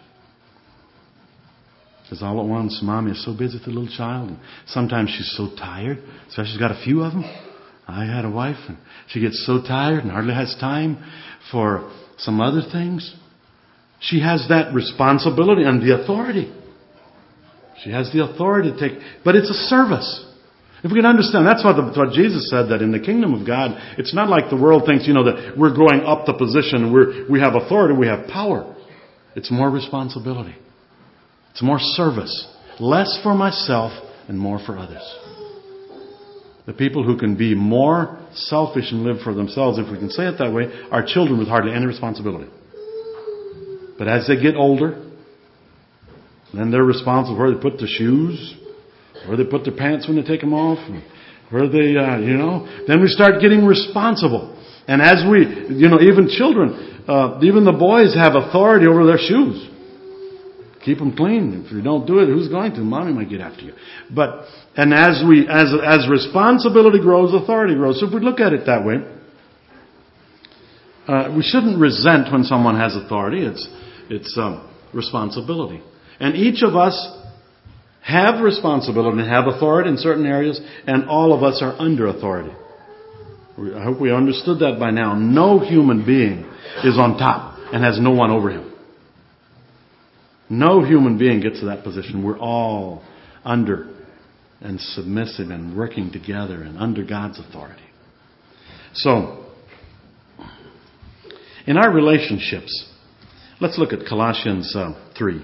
Because all at once, Mommy is so busy with the little child. And sometimes she's so tired, especially she's got a few of them. I had a wife, and she gets so tired and hardly has time for some other things. She has that responsibility and the authority. She has the authority to take... But it's a service. If we can understand, that's what Jesus said, that in the kingdom of God, it's not like the world thinks, that we're going up the position, we have authority, we have power. It's more responsibility. It's more service. Less for myself and more for others. The people who can be more selfish and live for themselves, if we can say it that way, are children with hardly any responsibility. But as they get older, then they're responsible for where they put their shoes, where they put their pants when they take them off, where they, then we start getting responsible. And as we, even children, even the boys have authority over their shoes. Keep them clean. If you don't do it, who's going to? Mommy might get after you. And as responsibility grows, authority grows. So if we look at it that way, we shouldn't resent when someone has authority. It's responsibility. And each of us have responsibility and have authority in certain areas, and all of us are under authority. I hope we understood that by now. No human being is on top and has no one over him. No human being gets to that position. We're all under and submissive and working together and under God's authority. So, in our relationships, let's look at Colossians 3.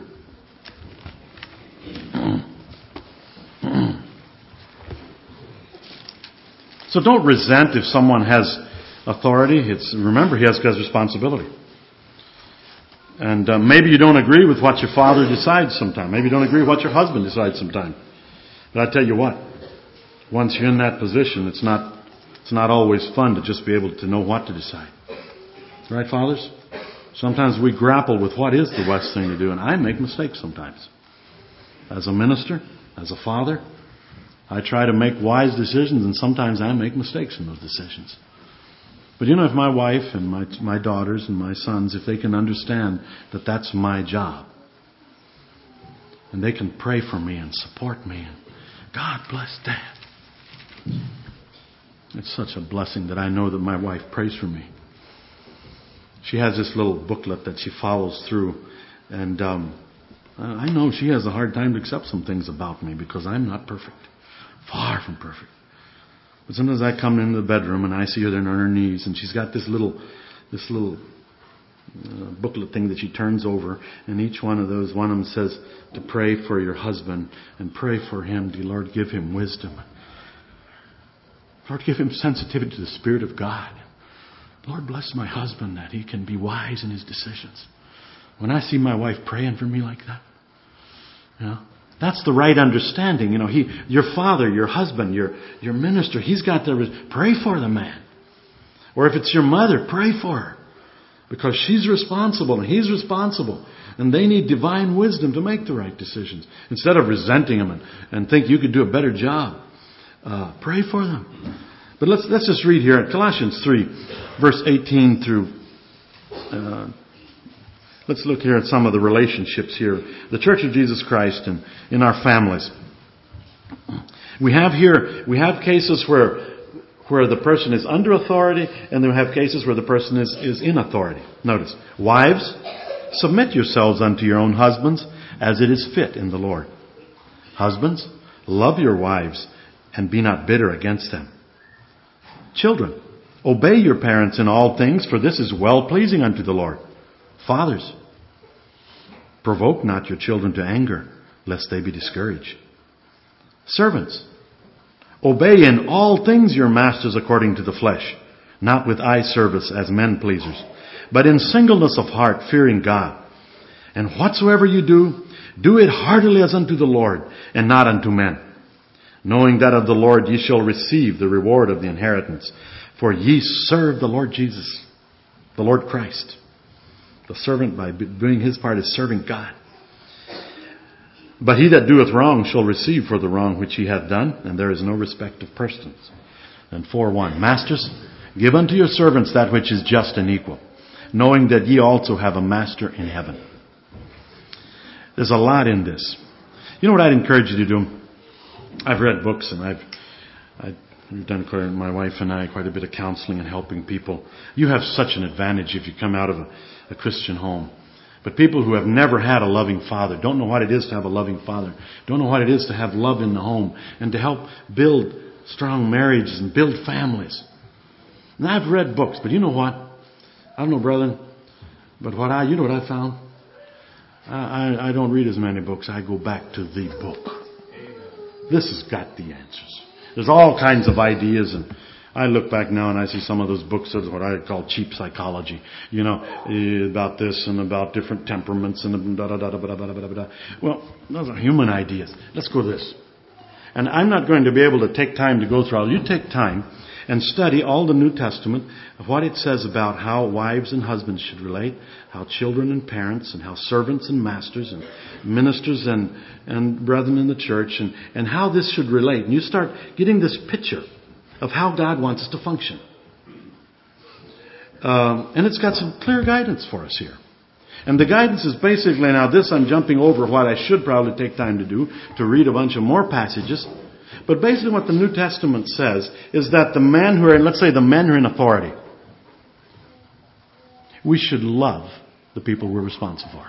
So don't resent if someone has authority. Remember, he has responsibility. And maybe you don't agree with what your father decides sometime. Maybe you don't agree with what your husband decides sometime. But I tell you what, once you're in that position, it's not always fun to just be able to know what to decide. Right, fathers? Sometimes we grapple with what is the best thing to do, and I make mistakes sometimes. As a minister, as a father, I try to make wise decisions, and sometimes I make mistakes in those decisions. But if my wife and my daughters and my sons, if they can understand that that's my job, and they can pray for me and support me, and God bless Dad. It's such a blessing that I know that my wife prays for me. She has this little booklet that she follows through, and I know she has a hard time to accept some things about me because I'm not perfect. Far from perfect. But sometimes I come into the bedroom and I see her there on her knees, and she's got this little booklet thing that she turns over, and each one of those, one of them says to pray for your husband and pray for him. Dear Lord, give him wisdom. Lord, give him sensitivity to the Spirit of God. Lord, bless my husband that he can be wise in his decisions. When I see my wife praying for me like that, that's the right understanding. Your father, your husband, your minister, he's got to pray for the man. Or if it's your mother, pray for her. Because she's responsible and he's responsible. And they need divine wisdom to make the right decisions. Instead of resenting them and think you could do a better job. Pray for them. But let's just read here at Colossians 3, verse 18 through... let's look here at some of the relationships here. The Church of Jesus Christ and in our families. We have cases where the person is under authority, and then we have cases where the person is in authority. Notice, wives, submit yourselves unto your own husbands as it is fit in the Lord. Husbands, love your wives and be not bitter against them. Children, obey your parents in all things, for this is well-pleasing unto the Lord. Fathers, provoke not your children to anger, lest they be discouraged. Servants, obey in all things your masters according to the flesh, not with eye service as men pleasers, but in singleness of heart, fearing God. And whatsoever you do, do it heartily as unto the Lord, and not unto men, knowing that of the Lord ye shall receive the reward of the inheritance. For ye serve the Lord Jesus, the Lord Christ. The servant, by doing his part, is serving God. But he that doeth wrong shall receive for the wrong which he hath done, and there is no respect of persons. And 4:1, Masters, give unto your servants that which is just and equal, knowing that ye also have a master in heaven. There's a lot in this. You know what I'd encourage you to do? I've read books, and we've done, my wife and I, quite a bit of counseling and helping people. You have such an advantage if you come out of a Christian home. But people who have never had a loving father, don't know what it is to have a loving father, don't know what it is to have love in the home, and to help build strong marriages and build families. And I've read books, but you know what? I don't know, brethren, but you know what I found? I don't read as many books. I go back to the book. This has got the answers. There's all kinds of ideas, and I look back now and I see some of those books of what I call cheap psychology, about this and about different temperaments and da-da-da-da-da-da-da-da-da. Well, those are human ideas. Let's go to this. And I'm not going to be able to take time to go through all. You take time and study all the New Testament, what it says about how wives and husbands should relate, how children and parents, and how servants and masters and ministers and brethren in the church, and how this should relate. And you start getting this picture of how God wants us to function. And it's got some clear guidance for us here. And the guidance is basically, now this I'm jumping over what I should probably take time to do, to read a bunch of more passages. But basically what the New Testament says is that the men who are, let's say the men who are in authority, we should love the people we're responsible for.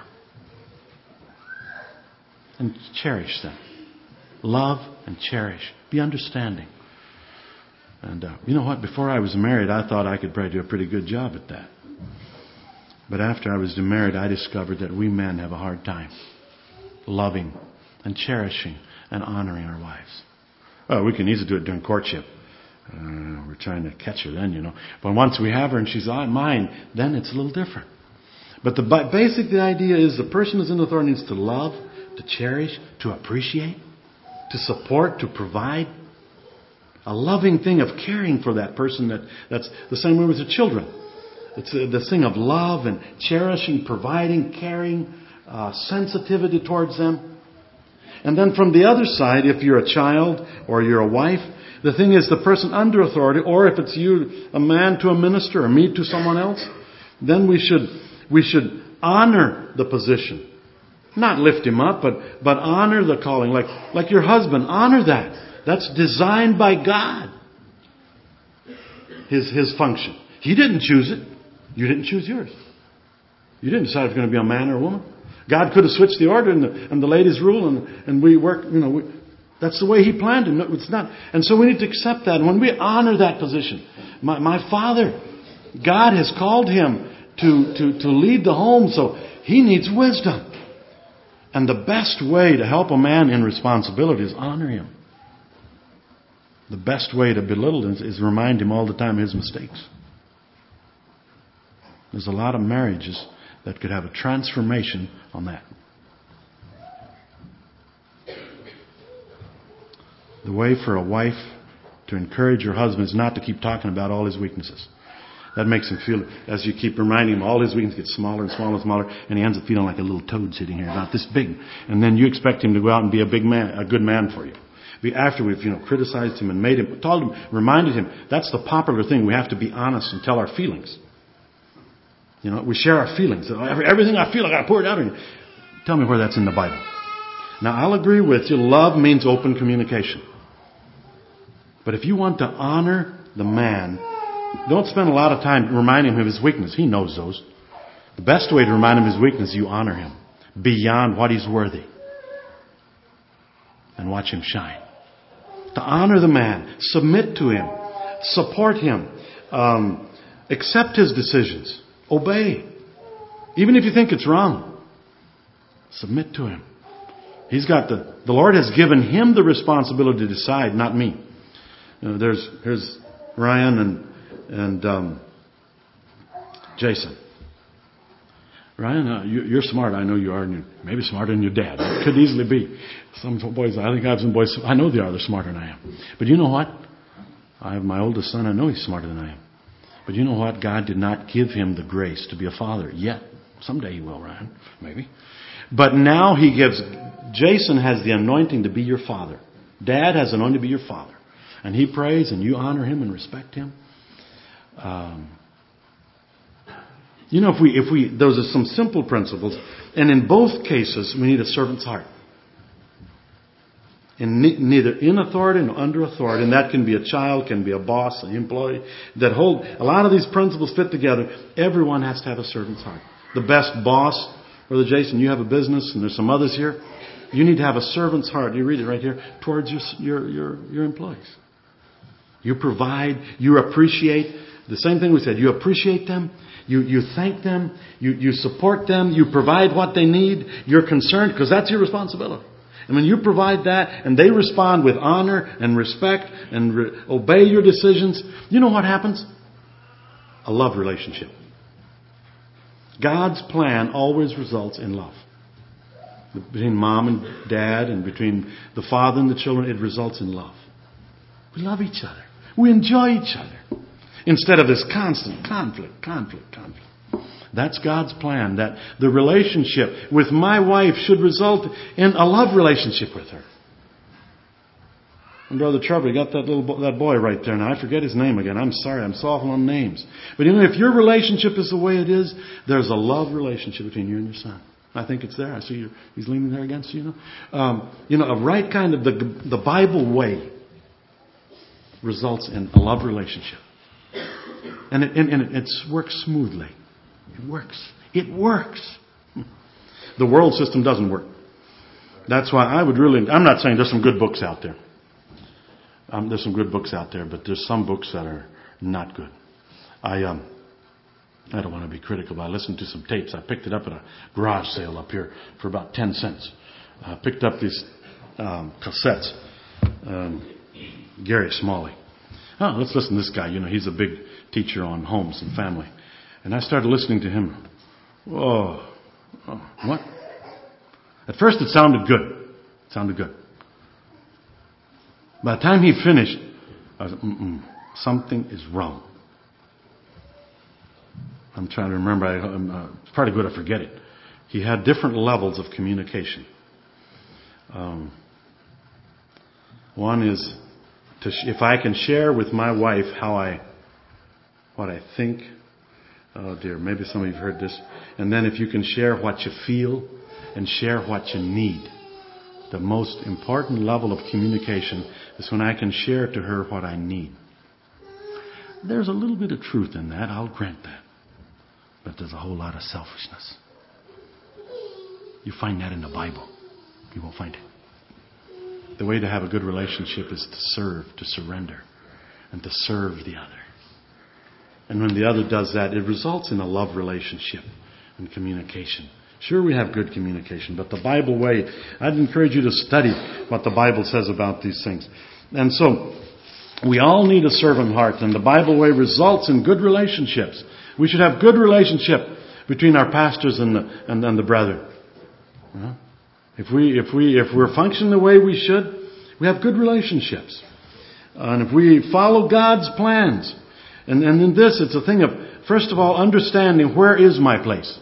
And cherish them. Love and cherish. Be understanding. And you know what? Before I was married, I thought I could probably do a pretty good job at that. But after I was married, I discovered that we men have a hard time loving and cherishing and honoring our wives. Well, we can easily do it during courtship. We're trying to catch her then, But once we have her and she's mine, then it's a little different. But the basic idea is the person who's in authority needs to love, to cherish, to appreciate, to support, to provide. A loving thing of caring for that person. That's the same way with the children. It's this thing of love and cherishing, providing, caring, sensitivity towards them. And then from the other side, if you're a child or you're a wife, the thing is the person under authority, or if it's you, a man to a minister, or me to someone else, then we should honor the position. Not lift him up, but honor the calling. Like your husband, honor that. That's designed by God. His function. He didn't choose it. You didn't choose yours. You didn't decide if it's going to be a man or a woman. God could have switched the order and the ladies rule and we work, that's the way He planned it. It's not. And so we need to accept that. And when we honor that position, my father, God has called him to lead the home. So he needs wisdom. And the best way to help a man in responsibility is honor him. The best way to belittle him is remind him all the time of his mistakes. There's a lot of marriages that could have a transformation on that. The way for a wife to encourage her husband is not to keep talking about all his weaknesses. That makes him feel, as you keep reminding him, all his weaknesses get smaller and smaller and smaller, and he ends up feeling like a little toad sitting here, about this big. And then you expect him to go out and be a big man, a good man for you. After we've, criticized him and made him, told him, reminded him, that's the popular thing. We have to be honest and tell our feelings. We share our feelings. Everything I feel, I got to pour it out on you. Tell me where that's in the Bible. Now, I'll agree with you. Love means open communication. But if you want to honor the man, don't spend a lot of time reminding him of his weakness. He knows those. The best way to remind him of his weakness is you honor him beyond what he's worthy. And watch him shine. To honor the man, submit to him, support him, accept his decisions, obey. Even if you think it's wrong, submit to him. He's got the Lord has given him the responsibility to decide, not me. Here's Ryan and Jason. Ryan, you're smart. I know you are. And you're maybe smarter than your dad. It could easily be. Some boys, I think I have some boys, I know they are. They're smarter than I am. But you know what? I have my oldest son. I know he's smarter than I am. But you know what? God did not give him the grace to be a father yet. Someday he will, Ryan. Maybe. But now Jason has the anointing to be your father. Dad has anointing to be your father. And he prays and you honor him and respect him. Those are some simple principles. And in both cases, we need a servant's heart. And neither in authority nor under authority. And that can be a child, can be a boss, an employee. A lot of these principles fit together. Everyone has to have a servant's heart. The best boss, Brother Jason, you have a business, and there's some others here. You need to have a servant's heart. You read it right here, towards your employees. You provide, you appreciate. The same thing we said. You appreciate them. You thank them. You support them. You provide what they need. You're concerned because that's your responsibility. And when you provide that and they respond with honor and respect and obey your decisions, you know what happens? A love relationship. God's plan always results in love. Between mom and dad and between the father and the children, it results in love. We love each other. We enjoy each other. Instead of this constant conflict. That's God's plan. That the relationship with my wife should result in a love relationship with her. And Brother Trevor, you got that boy right there. Now, I forget his name again. I'm sorry. I'm so awful on names. But if your relationship is the way it is, there's a love relationship between you and your son. I think it's there. I see he's leaning there against you. A right kind of the Bible way results in a love relationship. And it works smoothly. It works. The world system doesn't work. That's why I'm not saying there's some good books out there. There's some good books out there, but there's some books that are not good. I don't want to be critical, but I listened to some tapes. I picked it up at a garage sale up here for about 10 cents. I picked up these cassettes. Gary Smalley. Let's listen to this guy. He's a big teacher on homes and family. And I started listening to him. What? At first it sounded good. By the time he finished, I said, something is wrong. I'm trying to remember. It's probably good I forget it. He had different levels of communication. One is, if I can share with my wife what I think. Oh dear, maybe some of you have heard this. And then if you can share what you feel and share what you need. The most important level of communication is when I can share to her what I need. There's a little bit of truth in that, I'll grant that. But there's a whole lot of selfishness. You find that in the Bible. You won't find it. The way to have a good relationship is to serve, to surrender, and to serve the other. And when the other does that, it results in a love relationship and communication. Sure, we have good communication, but the Bible way, I'd encourage you to study what the Bible says about these things. And so, we all need a servant heart, and the Bible way results in good relationships. We should have good relationship between our pastors and the brethren. If we're functioning the way we should, we have good relationships. And if we follow God's plans, and in this, it's a thing of, first of all, understanding where is my place.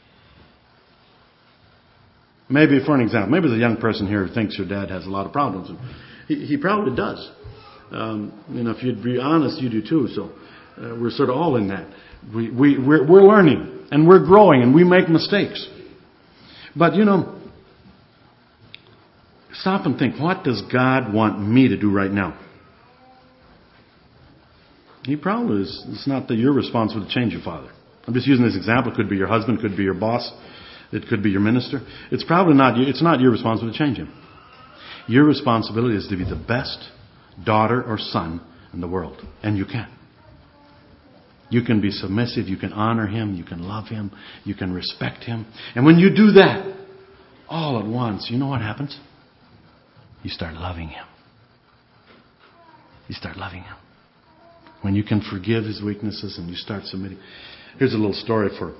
Maybe, for an example, maybe there's a young person here who thinks your dad has a lot of problems. He probably does. If you'd be honest, you do too. So we're sort of all in that. We're learning and we're growing and we make mistakes. But stop and think, what does God want me to do right now? He probably is. It's not that you're responsible to change your father. I'm just using this example. It could be your husband, could be your boss, it could be your minister. It's probably not you. It's not your responsibility to change him. Your responsibility is to be the best daughter or son in the world. And you can. You can be submissive. You can honor him. You can love him. You can respect him. And when you do that, all at once, you know what happens? You start loving him. You start loving him. When you can forgive his weaknesses and you start submitting. Here's a little story for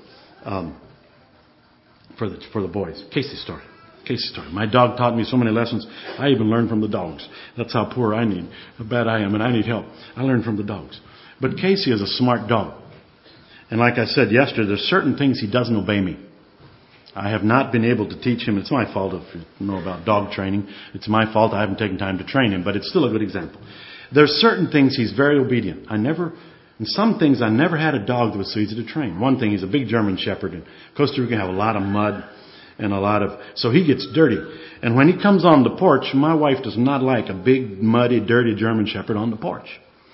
the boys. Casey's story. My dog taught me so many lessons. I even learned from the dogs. That's how bad I am, and I need help. I learned from the dogs. But Casey is a smart dog. And like I said yesterday, there's certain things he doesn't obey me. I have not been able to teach him. It's my fault if you know about dog training. It's my fault I haven't taken time to train him, but it's still a good example. There's certain things he's very obedient. In some things I never had a dog that was so easy to train. One thing, he's a big German Shepherd. In Costa Rica have a lot of mud and so he gets dirty. And when he comes on the porch, my wife does not like a big, muddy, dirty German Shepherd on the porch.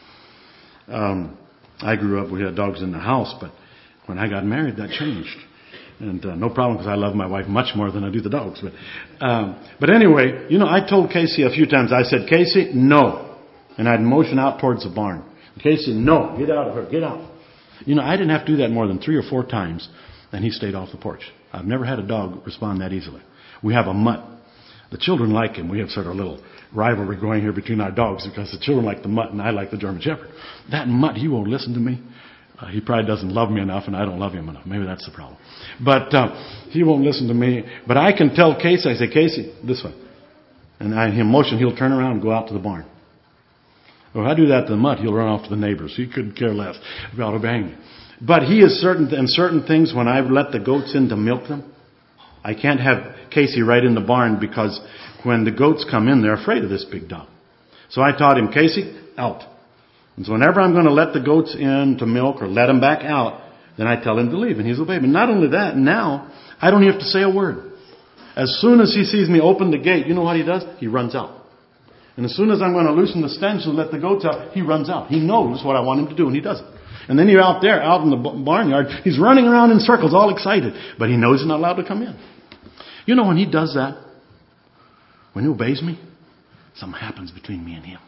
I grew up, we had dogs in the house, but when I got married, that changed. And no problem, because I love my wife much more than I do the dogs. But anyway, I told Casey a few times, I said, Casey, no. And I'd motion out towards the barn. Casey, no, get out of her, get out. I didn't have to do that more than 3 or 4 times, and he stayed off the porch. I've never had a dog respond that easily. We have a mutt. The children like him. We have sort of a little rivalry going here between our dogs because the children like the mutt and I like the German Shepherd. That mutt, he won't listen to me. He probably doesn't love me enough and I don't love him enough. Maybe that's the problem. But he won't listen to me. But I can tell Casey, I say, Casey, this way. And he'll motion, he'll turn around and go out to the barn. Well, if I do that to the mutt, he'll run off to the neighbors. He couldn't care less about obeying me. But he is certain things, when I let the goats in to milk them, I can't have Casey right in the barn because when the goats come in, they're afraid of this big dog. So I taught him, Casey, out. And so whenever I'm going to let the goats in to milk or let them back out, then I tell him to leave, and he's obeyed. But not only that, now I don't have to say a word. As soon as he sees me open the gate, you know what he does? He runs out. And as soon as I'm going to loosen the stench and let the goats out, he runs out. He knows what I want him to do, and he does it. And then you're out there, out in the barnyard, he's running around in circles, all excited. But he knows he's not allowed to come in. When he does that, when he obeys me, something happens between me and him.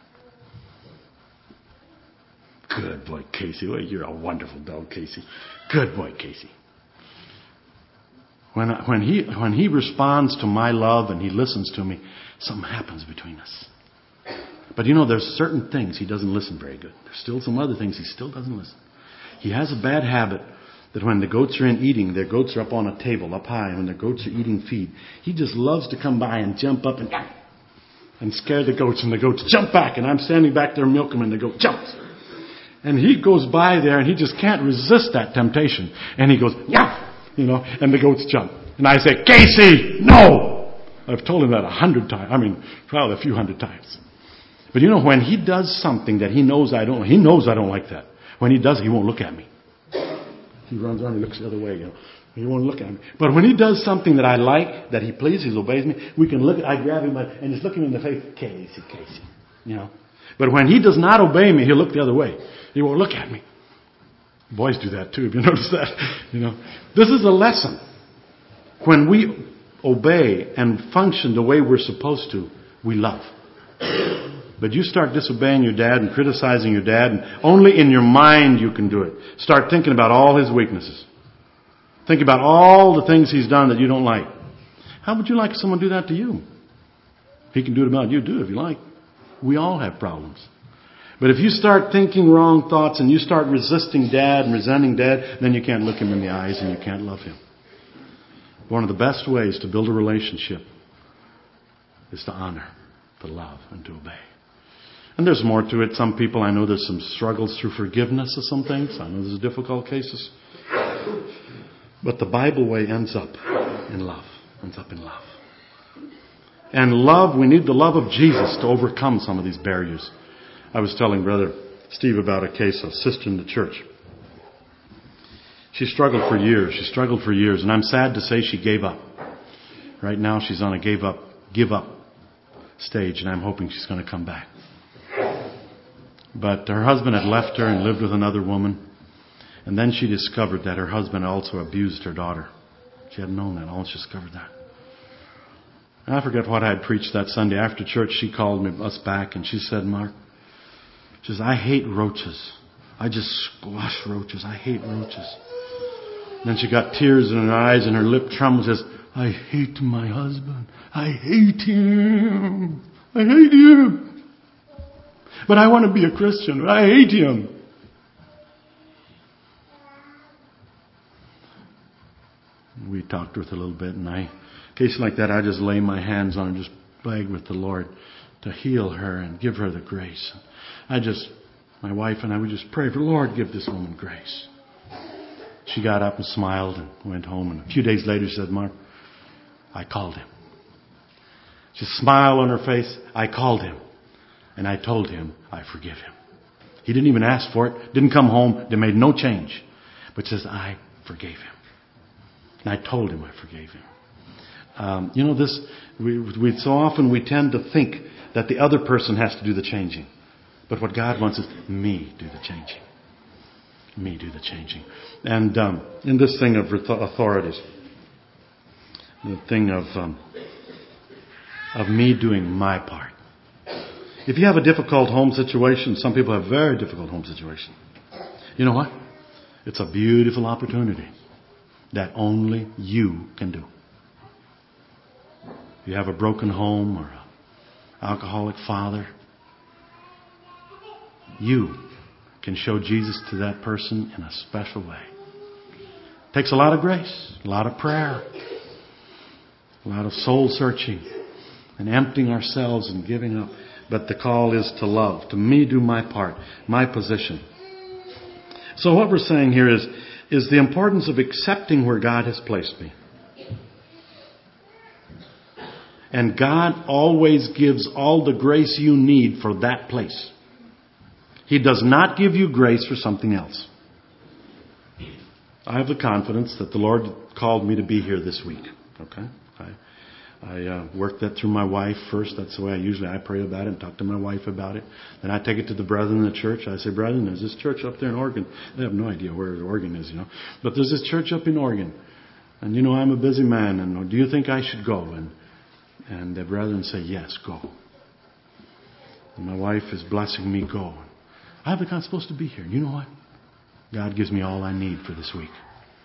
Good boy, Casey. Well, you're a wonderful dog, Casey. Good boy, Casey. When he responds to my love and he listens to me, something happens between us. But there's certain things he doesn't listen very good. There's still some other things he still doesn't listen. He has a bad habit that when the goats are in eating, their goats are up on a table, up high, and when the goats are eating feed, he just loves to come by and jump up and scare the goats, and the goats jump back, and I'm standing back there milking them, and the goat jumps. And he goes by there, and he just can't resist that temptation. And he goes, and the goats jump. And I say, Casey, no! I've told him that 100 times. Probably a few hundred times. But when he does something that he knows I don't like that. When he does, he won't look at me. He runs around and looks the other way, He won't look at me. But when he does something that I like, that he pleases, obeys me, I grab him and just look him in the face, Casey. But when he does not obey me, he'll look the other way. He won't look at me. Boys do that too, if you notice that. This is a lesson. When we obey and function the way we're supposed to, we love. But you start disobeying your dad and criticizing your dad, and only in your mind you can do it. Start thinking about all his weaknesses. Think about all the things he's done that you don't like. How would you like someone to do that to you? He can do it about you, do it if you like. We all have problems. But if you start thinking wrong thoughts and you start resisting dad and resenting dad, then you can't look him in the eyes and you can't love him. One of the best ways to build a relationship is to honor, to love, and to obey. And there's more to it. Some people, I know there's some struggles through forgiveness of some things. I know there's difficult cases. But the Bible way ends up in love. Ends up in love. And love, we need the love of Jesus to overcome some of these barriers. I was telling Brother Steve about a case of a sister in the church. She struggled for years. And I'm sad to say she gave up. Right now she's on a give up stage, and I'm hoping she's going to come back. But her husband had left her and lived with another woman. And then she discovered that her husband also abused her daughter. She hadn't known that. All she discovered that. And I forget what I had preached that Sunday. After church, she called us back and she said, Mark, she says, I hate roaches. I just squash roaches. I hate roaches. And then she got tears in her eyes and her lip trembled. She says, I hate my husband. I hate him. I hate him. But I want to be a Christian. But I hate him. We talked with her a little bit, and in case like that, I just lay my hands on her, just beg with the Lord to heal her and give her the grace. My wife and I, we just pray for, Lord, give this woman grace. She got up and smiled and went home, and a few days later she said, Mark, I called him. She smiled on her face. I called him, and I told him I forgive him. He didn't even ask for it, didn't come home, they made no change, but says, I forgave him. And I told him I forgave him. We so often we tend to think that the other person has to do the changing. But what God wants is me do the changing. Me do the changing. And in this thing of authorities, the thing of me doing my part. If you have a difficult home situation, some people have very difficult home situation. You know what? It's a beautiful opportunity that only you can do. If you have a broken home or an alcoholic father, you can show Jesus to that person in a special way. It takes a lot of grace, a lot of prayer, a lot of soul searching and emptying ourselves and giving up. But the call is to love, to me do my part, my position. So what we're saying here is the importance of accepting where God has placed me. And God always gives all the grace you need for that place. He does not give you grace for something else. I have the confidence that the Lord called me to be here this week. Okay? I worked that through my wife first. That's the way I pray about it and talk to my wife about it. Then I take it to the brethren in the church. I say, brethren, there's this church up there in Oregon. They have no idea where Oregon is, But there's this church up in Oregon. And I'm a busy man. And do you think I should go? And the brethren say, yes, go. And my wife is blessing me, go. I'm supposed to be here. You know what? God gives me all I need for this week.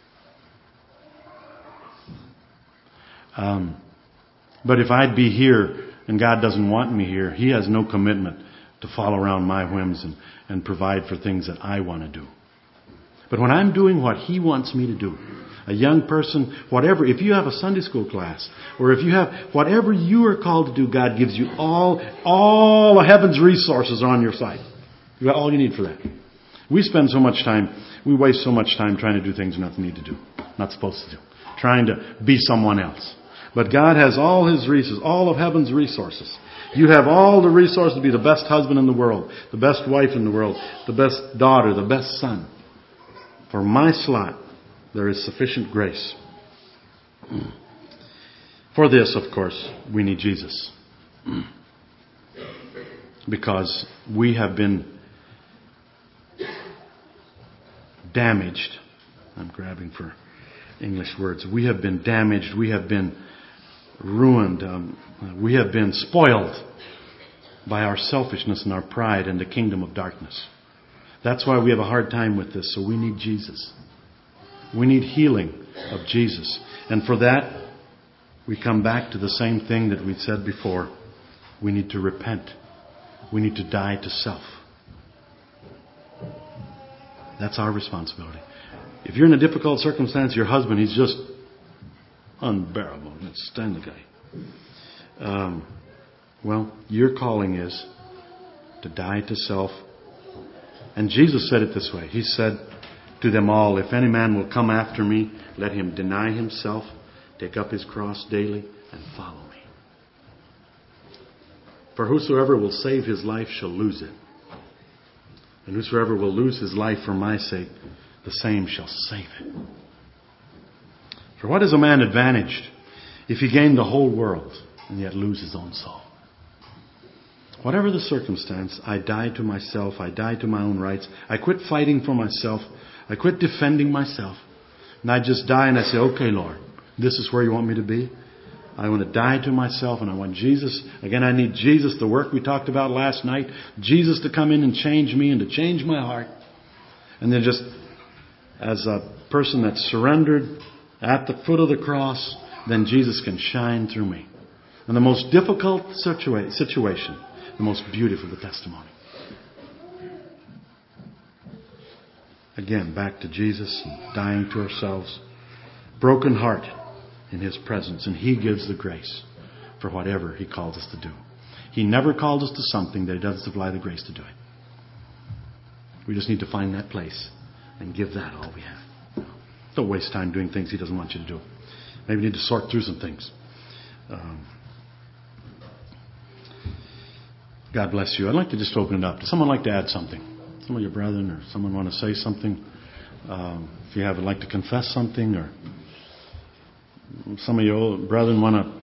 But if I'd be here and God doesn't want me here, He has no commitment to follow around my whims and provide for things that I want to do. But when I'm doing what He wants me to do, a young person, whatever, if you have a Sunday school class, or if you have whatever you are called to do, God gives you all of heaven's resources on your side. You got all you need for that. We waste so much time trying to do things we not need to do, not supposed to do, trying to be someone else. But God has all His resources, all of heaven's resources. You have all the resources to be the best husband in the world, the best wife in the world, the best daughter, the best son. For my slot, there is sufficient grace. For this, of course, we need Jesus. Because we have been damaged. I'm grabbing for English words. We have been damaged. We have been ruined. We have been spoiled by our selfishness and our pride in the kingdom of darkness. That's why we have a hard time with this. So we need Jesus. We need healing of Jesus. And for that, we come back to the same thing that we said before. We need to repent. We need to die to self. That's our responsibility. If you're in a difficult circumstance, your husband, he's just unbearable. Let's stand the guy. Well, your calling is to die to self. And Jesus said it this way. He said to them all, if any man will come after me, let him deny himself, take up his cross daily, and follow me. For whosoever will save his life shall lose it. And whosoever will lose his life for my sake, the same shall save it. For what is a man advantaged if he gain the whole world and yet lose his own soul? Whatever the circumstance, I die to myself. I die to my own rights. I quit fighting for myself. I quit defending myself. And I just die and I say, okay, Lord, this is where you want me to be. I want to die to myself and I want Jesus. Again, I need Jesus, the work we talked about last night. Jesus to come in and change me and to change my heart. And then just as a person that's surrendered at the foot of the cross, then Jesus can shine through me. In the most difficult situation, the most beautiful the testimony. Again, back to Jesus and dying to ourselves. Broken heart in His presence. And He gives the grace for whatever He calls us to do. He never called us to something that He doesn't supply the grace to do it. We just need to find that place and give that all we have. Don't waste time doing things He doesn't want you to do. Maybe you need to sort through some things. God bless you. I'd like to just open it up. Does someone like to add something? Some of your brethren or someone want to say something? If you would like to confess something, or some of your brethren want to